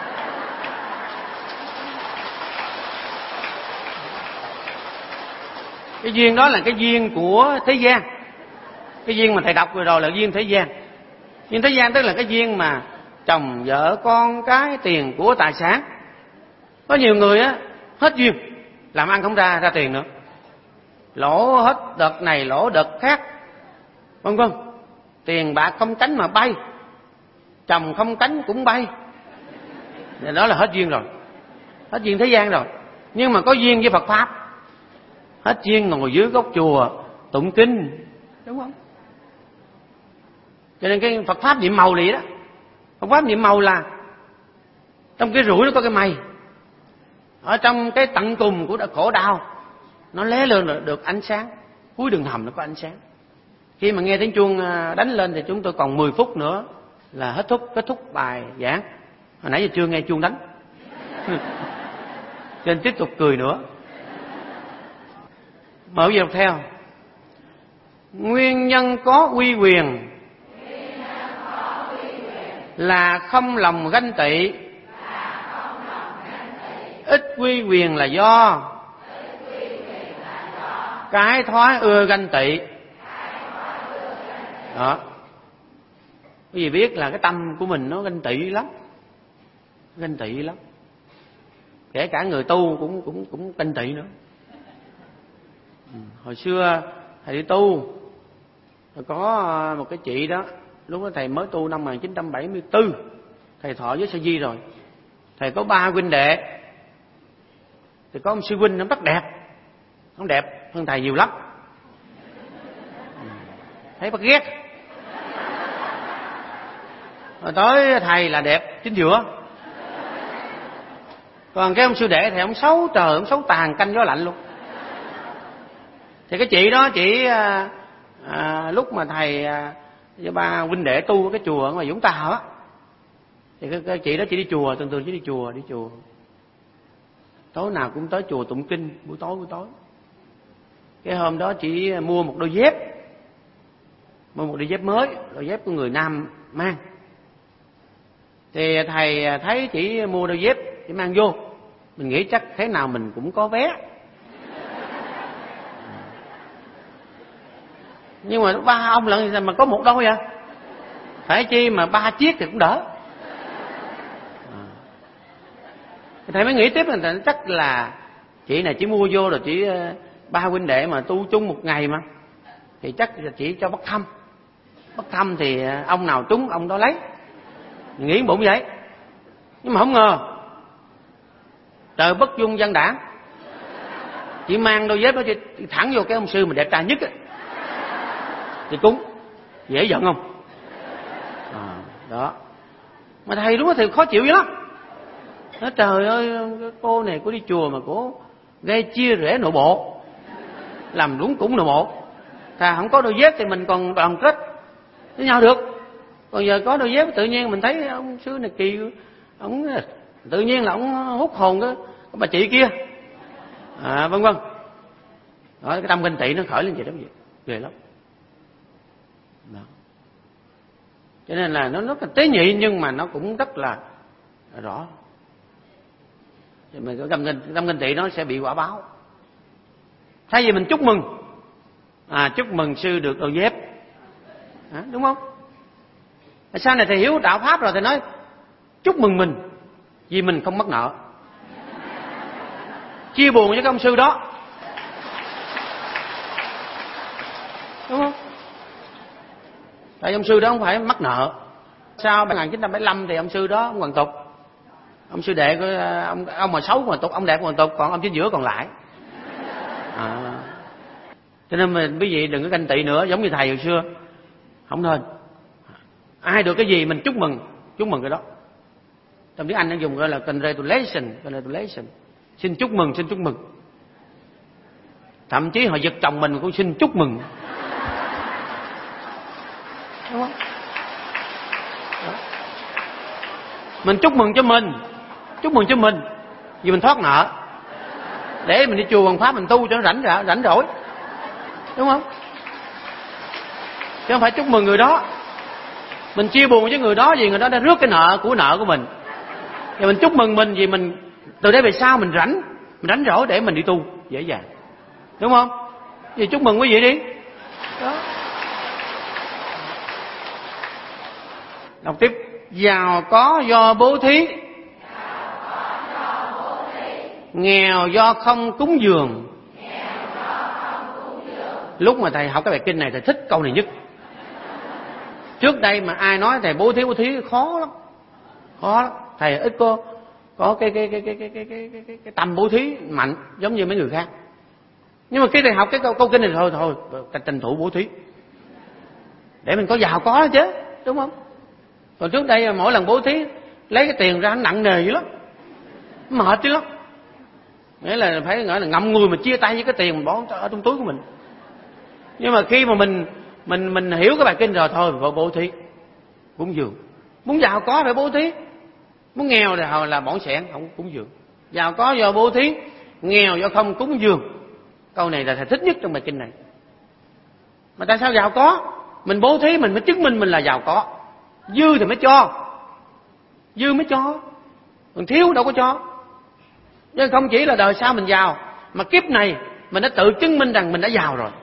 Cái duyên đó là cái duyên của thế gian. Cái duyên mà thầy đọc vừa rồi là duyên thế gian. Duyên thế gian tức là cái duyên mà chồng vợ con cái tiền của tài sản. Có nhiều người á hết duyên, làm ăn không ra tiền nữa, lỗ hết đợt này lỗ đợt khác, vân vân. Tiền bạc không cánh mà bay, chồng không cánh cũng bay. Đó là hết duyên rồi, hết duyên thế gian rồi. Nhưng mà có duyên với Phật pháp, hết duyên ngồi dưới gốc chùa tụng kinh, đúng không? Cho nên cái Phật pháp nhiệm màu này đó. Phật pháp nhiệm màu là trong cái rủi nó có cái may, ở trong cái tận cùng của khổ đau nó lé lên được ánh sáng, cuối đường hầm nó có ánh sáng. Khi mà nghe tiếng chuông đánh lên thì chúng tôi còn 10 phút nữa là kết thúc bài giảng. Hồi nãy giờ chưa nghe chuông đánh cho nên tiếp tục cười nữa. Mở vào theo. Nguyên nhân có uy quyền là không lòng ganh tị. Ít uy quyền là do cái thói ưa ganh tị. Đó. Quý vị biết là cái tâm của mình nó ganh tị lắm. Ganh tị lắm. Kể cả người tu cũng ganh tị nữa. Hồi xưa thầy đi tu, có một cái chị đó, lúc đó thầy mới tu năm 1974, thầy thọ với Sa Di rồi. Thầy có 3 huynh đệ, thì có ông sư huynh nó rất đẹp, không đẹp hơn thầy nhiều lắm, thấy bắt ghét. Rồi tới thầy là đẹp chính giữa. Còn cái ông sư đệ thì ông xấu trời, ông xấu tàn canh gió lạnh luôn. Thì cái chị đó chỉ lúc mà thầy với 3 huynh đệ tu ở cái chùa ở ngoài Vũng Tàu á, thì cái chị đó chỉ đi chùa, thường chỉ đi chùa. Tối nào cũng tới chùa tụng kinh buổi tối. Cái hôm đó chỉ mua một đôi dép, mới, đôi dép của người nam mang. Thì thầy thấy chỉ mua đôi dép chỉ mang vô, mình nghĩ chắc thế nào mình cũng có vé. Nhưng mà 3 ông lận mà có một đôi à, phải chi mà 3 chiếc thì cũng đỡ. Thầy mới nghĩ tiếp là chắc là chị này chỉ mua vô rồi chỉ 3 huynh đệ mà tu chung một ngày mà, thì chắc là chỉ cho bắt thăm thì ông nào trúng ông đó lấy. Mình nghĩ bụng vậy. Nhưng mà không ngờ trời bất dung văn đản, chỉ mang đôi dép đó thẳng vô cái ông sư mà đẹp trai nhất á thì cúng. Dễ giận không? Đó. Mà thầy đúng là thầy khó chịu dữ lắm. Nói trời ơi, cái cô này cô đi chùa mà cô gây chia rẽ nội bộ, làm đúng cũng nội bộ. Thà không có đôi dép thì mình còn đoàn kết với nhau được. Còn giờ có đôi dép tự nhiên mình thấy ông sư này kỳ, ông tự nhiên là ông hút hồn cái bà chị kia, vân vân. Đó, cái tâm ganh tị nó khởi lên vậy đó, ghê lắm. Đó. Cho nên là nó rất là tế nhị, nhưng mà nó cũng rất là rõ. Thì mình có tâm ganh tị nó sẽ bị quả báo. Thay vì mình chúc mừng, chúc mừng sư được đôi dép, đúng không? Sau này thầy hiểu đạo pháp rồi, thầy nói chúc mừng mình vì mình không mắc nợ, chia buồn với cái ông sư đó, đúng không? Tại ông sư đó không phải mắc nợ. Sau 1975 thì ông sư đó ông hoàn tục, ông sư đệ của ông mà xấu hoàn tục, ông đẹp hoàn tục, còn ông chính giữa còn lại. Cho nên mình quý vị đừng có ganh tị nữa, giống như thầy hồi xưa, không nên. Ai được cái gì mình chúc mừng cái đó. Trong tiếng Anh nó dùng gọi là congratulation. Xin chúc mừng. Thậm chí họ giật chồng mình cũng xin chúc mừng, đúng không? Đó. Mình chúc mừng cho mình vì mình thoát nợ, để mình đi chùa bằng pháp mình tu cho nó rảnh rỗi, đúng không? Chứ không phải chúc mừng người đó. Mình chia buồn với người đó vì người đó đã rước cái nợ của mình. Và mình chúc mừng mình vì mình từ đây về sau mình rảnh rỗi để mình đi tu dễ dàng, đúng không? Vì chúc mừng quý vị đi. Đó. Đọc tiếp. Giàu có do bố thí, nghèo do không cúng dường. Lúc mà thầy học cái bài kinh này thầy thích câu này nhất. Trước đây mà ai nói thầy bố thí khó lắm. Thầy ít có cái tâm bố thí mạnh giống như mấy người khác. Nhưng mà khi thầy học cái câu kinh này thôi tranh thủ bố thí để mình có giàu có chứ, đúng không? Còn trước đây mỗi lần bố thí lấy cái tiền ra nó nặng nề dữ lắm, mệt chứ lắm. Nghĩa là phải gọi là ngậm ngùi mà chia tay với cái tiền mình bỏ ở trong túi của mình. Nhưng mà khi mà mình hiểu cái bài kinh rồi, thôi bố thí, cúng dường. Muốn giàu có phải bố thí, muốn nghèo thì là bỏng sẻn không cúng dường. Giàu có do bố thí, nghèo do không cúng dường. Câu này là thầy thích nhất trong bài kinh này. Mà tại sao giàu có? Mình bố thí mình mới chứng minh mình là giàu có. Dư thì mới cho, còn thiếu đâu có cho. Nhưng không chỉ là đời sau mình giàu, mà kiếp này mình đã tự chứng minh rằng mình đã giàu rồi.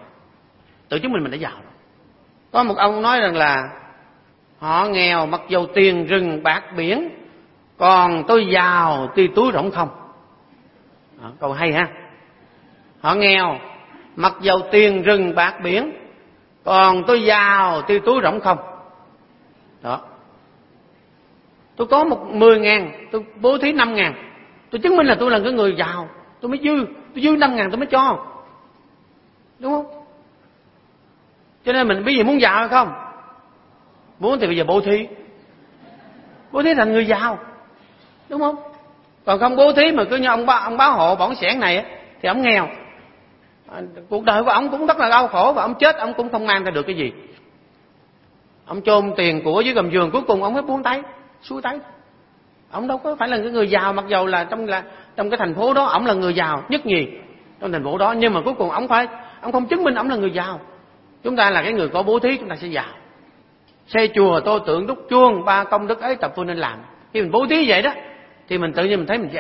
Có một ông nói rằng là họ nghèo mặc dầu tiền rừng bạc biển, còn tôi giàu tuy túi rỗng không. Câu hay ha. Họ nghèo mặc dầu tiền rừng bạc biển, còn tôi giàu tuy túi rỗng không. Đó. Tôi có 10.000, tôi bố thí 5.000, tôi chứng minh là tôi là cái người giàu, tôi mới dư 5.000 tôi mới cho, đúng không? Cho nên mình bây giờ muốn giàu hay không? Muốn thì bây giờ bố thí thành người giàu, đúng không? Còn không bố thí mà cứ như ông báo hộ bỏng sẻn này thì ông nghèo. Cuộc đời của ông cũng rất là đau khổ, và ông chết ông cũng không mang ra được cái gì. Ông chôn tiền của dưới gầm giường, cuối cùng ông mới buông tay, xuôi tay. Ông đâu có phải là cái người giàu, mặc dầu là trong cái thành phố đó ông là người giàu nhất nhì trong thành phố đó, nhưng mà cuối cùng ông không chứng minh ông là người giàu. Chúng ta là cái người có bố thí chúng ta sẽ giàu. Xây chùa, tô tượng, đúc chuông, 3 công đức ấy tập phương nên làm. Khi mình bố thí vậy đó thì mình tự nhiên mình thấy mình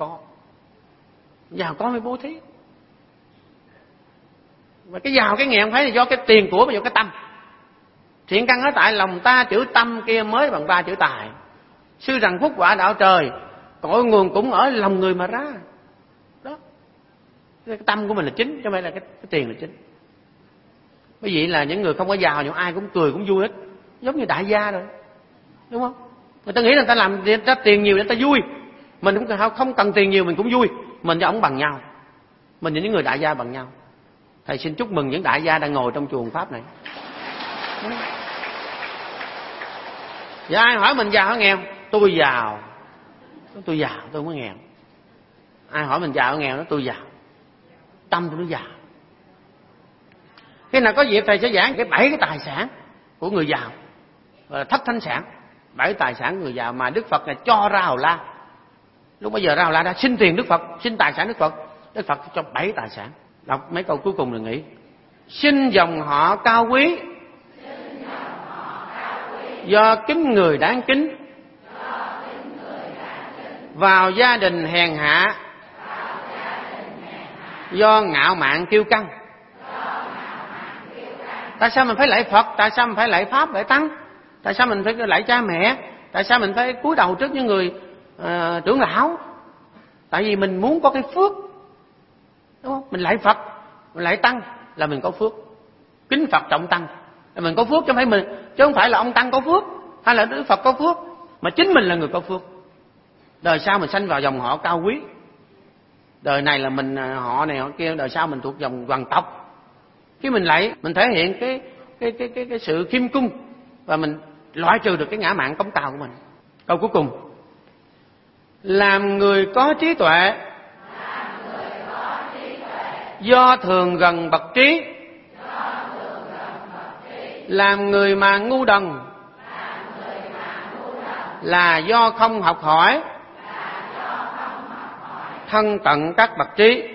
giàu có mới bố thí. Và cái giàu cái nghèo không phải là do cái tiền của mà do cái tâm. Thiện căn ở tại lòng ta, chữ tâm kia mới bằng 3 chữ tài. Sư rằng phúc quả đạo trời, cội nguồn cũng ở lòng người mà ra. Đó. Cái tâm của mình là chính, chứ không phải là cái tiền là chính. Quý vị là những người không có giàu, nhưng ai cũng cười cũng vui hết, giống như đại gia rồi, đúng không? Người ta nghĩ là người ta làm ra tiền nhiều để người ta vui. Mình cũng không cần tiền nhiều mình cũng vui. Mình với ổng bằng nhau, mình và những người đại gia bằng nhau. Thầy xin chúc mừng những đại gia đang ngồi trong chùa Pháp này. Và ai hỏi mình giàu hay nghèo? Tôi giàu, tôi không có nghèo. Ai hỏi mình giàu hay nghèo? Nó tôi giàu, tâm tôi nó giàu. Khi nào có dịp thầy sẽ giảng cái 7 cái tài sản của người giàu, gọi là thất thánh sản. 7 tài sản của người giàu mà Đức Phật là cho ra Hầu La. Lúc bây giờ ra Hầu La đã xin tiền Đức Phật, xin tài sản Đức Phật cho 7 tài sản. Đọc mấy câu cuối cùng rồi nghĩ. Xin dòng họ cao quý, do kính người đáng kính, vào gia đình hèn hạ, do ngạo mạn kiêu căng. Tại sao mình phải lạy Phật? Tại sao mình phải lạy Pháp, lạy Tăng? Tại sao mình phải lạy cha mẹ? Tại sao mình phải cúi đầu trước những người trưởng lão? Tại vì mình muốn có cái phước, đúng không? Mình lạy Phật, mình lạy Tăng là mình có phước. Kính Phật trọng Tăng là mình có phước, chứ không phải là ông Tăng có phước hay là Đức Phật có phước, mà chính mình là người có phước. Đời sau mình sanh vào dòng họ cao quý, đời này là mình họ này họ kia, đời sau mình thuộc dòng hoàng tộc. Khi mình lạy, mình thể hiện cái sự khiêm cung, và mình loại trừ được cái ngã mạn cống cào của mình. Câu cuối cùng: làm người có trí tuệ, do thường gần bậc trí. Làm người mà ngu đần, là do không học hỏi, thân cận các bậc trí.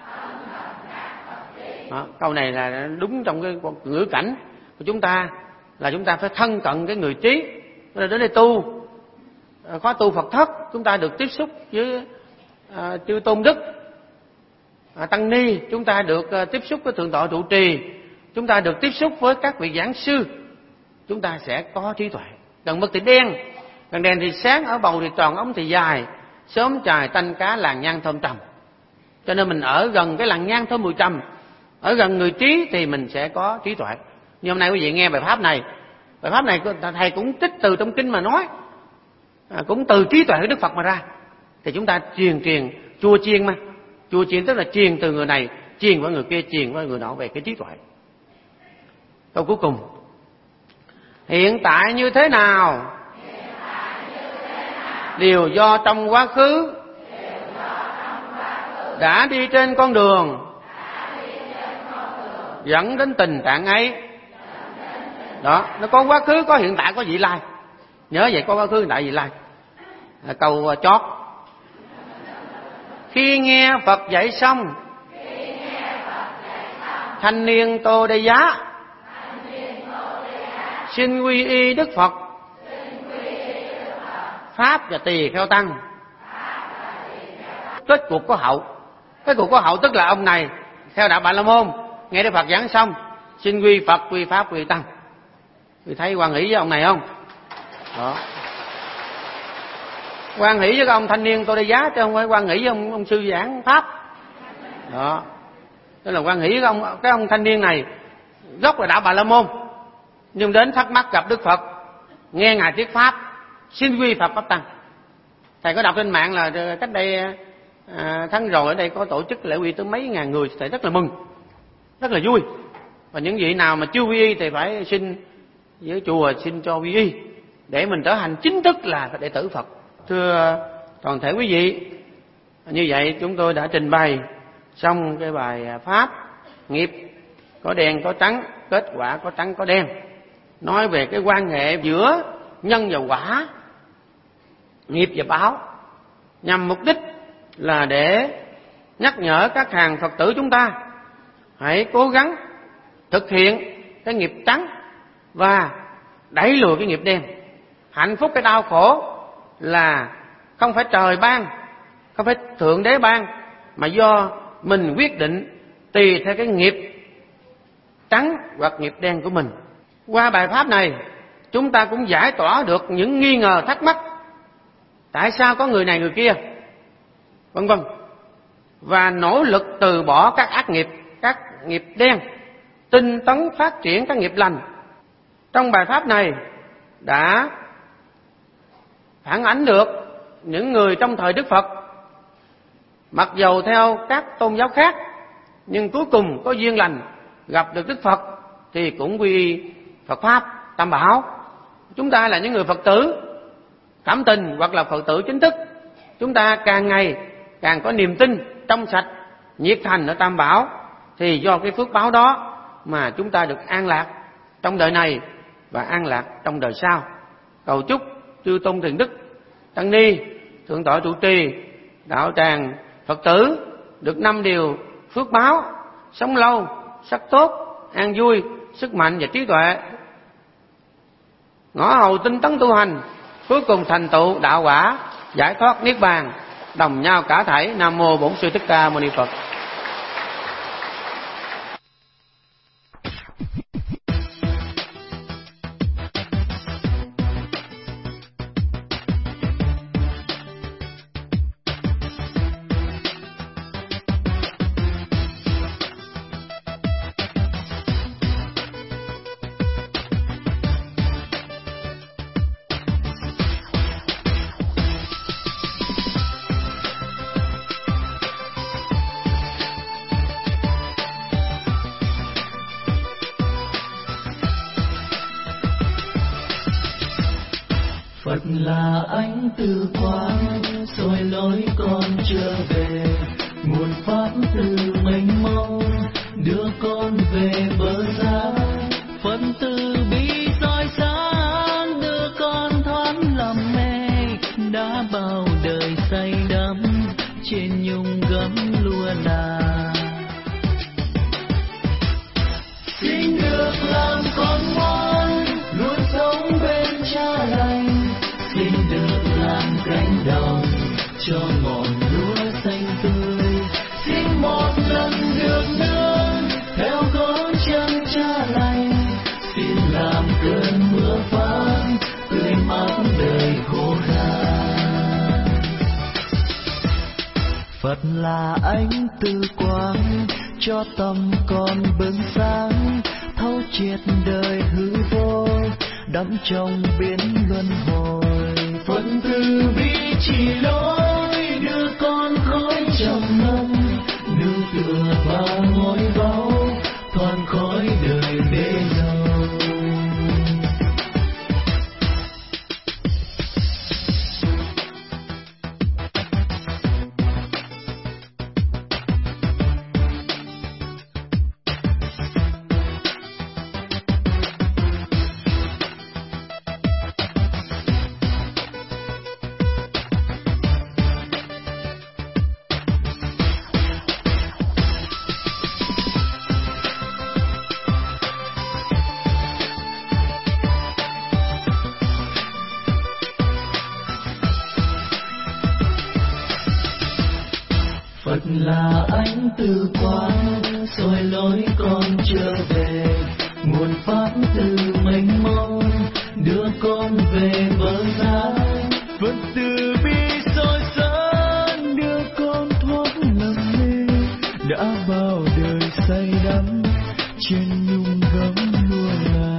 Đó, câu này là đúng trong cái ngữ cảnh của chúng ta, là chúng ta phải thân cận cái người trí. Đến đây tu khóa tu Phật thất, chúng ta được tiếp xúc với chư tôn đức, tăng ni, chúng ta được tiếp xúc với thượng tọa trụ trì, chúng ta được tiếp xúc với các vị giảng sư, chúng ta sẽ có trí tuệ. Gần mực thì đen, gần đèn thì sáng, ở bầu thì tròn, ống thì dài, sớm trài tanh cá làng nhang thơm trầm. Cho nên mình ở gần cái làng nhang thơm mùi trầm, ở gần người trí thì mình sẽ có trí tuệ. Như hôm nay quý vị nghe bài pháp này thầy cũng trích từ trong kinh mà nói, cũng từ trí tuệ của Đức Phật mà ra. Thì chúng ta truyền chùa chiên, mà chùa chiên tức là truyền từ người này truyền với người kia, truyền với người nọ về cái trí tuệ. Câu cuối cùng: hiện tại như thế nào đều do trong quá khứ đã đi trên con đường dẫn đến tình trạng ấy. Đó, nó có quá khứ, có hiện tại, có vị lai. Nhớ vậy, có quá khứ, hiện tại, vị lai. Câu chót: khi nghe Phật dạy xong, thanh niên Tô Đây Giá xin quy y Đức Phật, Pháp và Tỳ Kheo Tăng. Kết cuộc có hậu. Kết cuộc có hậu tức là ông này theo đạo Bà La Môn, nghe Đức Phật giảng xong xin quy Phật, quy Pháp, quy Tăng. Vì thấy hoan hỷ với ông này không? Đó, hoan hỷ với ông thanh niên Tô Đây Giá, chứ không phải hoan hỷ với ông sư giảng Pháp. Đó, tức là hoan hỷ với cái ông thanh niên này gốc là đạo Bà La Môn, nhưng đến thắc mắc gặp Đức Phật, nghe ngài thuyết Pháp, xin quy Phật, Pháp, Tăng. Thầy có đọc trên mạng là cách đây tháng rồi ở đây có tổ chức lễ quy tới mấy ngàn người, thầy rất là mừng, rất là vui. Và những vị nào mà chưa quy y thì phải xin với chùa xin cho quy y, để mình trở thành chính thức là đệ tử Phật. Thưa toàn thể quý vị, như vậy chúng tôi đã trình bày xong cái bài pháp nghiệp có đen có trắng, kết quả có trắng có đen, nói về cái quan hệ giữa nhân và quả, nghiệp và báo, nhằm mục đích là để nhắc nhở các hàng Phật tử chúng ta hãy cố gắng thực hiện cái nghiệp trắng và đẩy lùi cái nghiệp đen. Hạnh phúc, cái đau khổ là không phải trời ban, không phải Thượng Đế ban, mà do mình quyết định tùy theo cái nghiệp trắng hoặc nghiệp đen của mình. Qua bài pháp này, chúng ta cũng giải tỏa được những nghi ngờ thắc mắc tại sao có người này người kia, vân vân, và nỗ lực từ bỏ các ác nghiệp, các nghiệp đen, tinh tấn phát triển các nghiệp lành. Trong bài pháp này đã phản ánh được những người trong thời Đức Phật, mặc dầu theo các tôn giáo khác, nhưng cuối cùng có duyên lành gặp được Đức Phật thì cũng quy Phật Pháp Tam Bảo. Chúng ta là những người Phật tử cảm tình hoặc là Phật tử chính thức, chúng ta càng ngày càng có niềm tin trong sạch, nhiệt thành ở Tam Bảo, thì do cái phước báo đó mà chúng ta được an lạc trong đời này và an lạc trong đời sau. Cầu chúc chư tôn thiền đức, tăng ni, thượng tọa trụ trì, đạo tràng, Phật tử được 5 điều phước báo: sống lâu, sắc tốt, an vui, sức mạnh và trí tuệ. ngõ hầu tinh tấn tu hành, cuối cùng thành tựu đạo quả, giải thoát niết bàn, đồng nhau cả thảy. Nam mô Bổn Sư Thích Ca Mâu Ni Phật. Phật là ánh từ quang soi lối con trở về, nguồn pháp từ mênh mông đưa con về bờ giá. Phật từ bi soi sáng đưa con thoát làm mê, đã bao đời say đắm trên nhung gấm lụa là. Xin được làm con ngoan luôn sống bên cha lành, xin được làm cánh đồng cho ngọn lúa xanh tươi, xin một lần được nương theo gót chân cha lành, xin làm cơn mưa phán tươi mát đời khô khan. Phật là ánh từ quang cho tâm con bừng sáng, thấu triệt đời hư vô đắm trong biển luân hồi. Phật từ bi chỉ lối đưa con khỏi trầm luân, nương tựa vào ngôi báu thoát khỏi đời bể dâu. Phật là ánh từ quang soi lối con trở về, nguồn pháp từ mênh mông đưa con về bờ giá. Phật từ bi soi sáng đưa con thoát lầm mê, đã bao đời say đắm trên nhung gấm lụa là.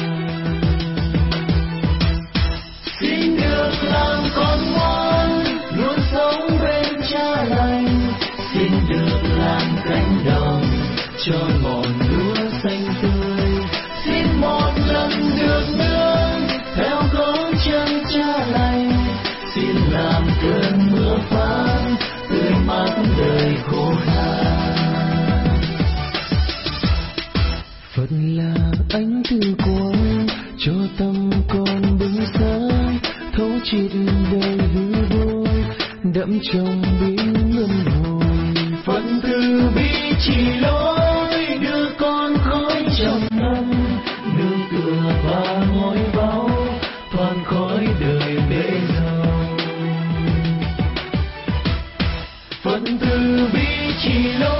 Xin được làm con ngoan luôn sống bên cha lành, xin được làm cánh đồng cho ngọn lúa xanh tươi, xin một lần được nương theo gót chân cha lành, xin làm cơn mưa phán tươi mát đời khô khan. Phật là ánh từ quang cho tâm con bừng sáng, thấu triệt đời hư vô đẫm trong biển luân hồi. Phật từ bi chỉ lối đưa con khỏi trầm luân, nương tựa vào ngôi báu thoát khỏi đời bể dâu. Phật từ bi chỉ lối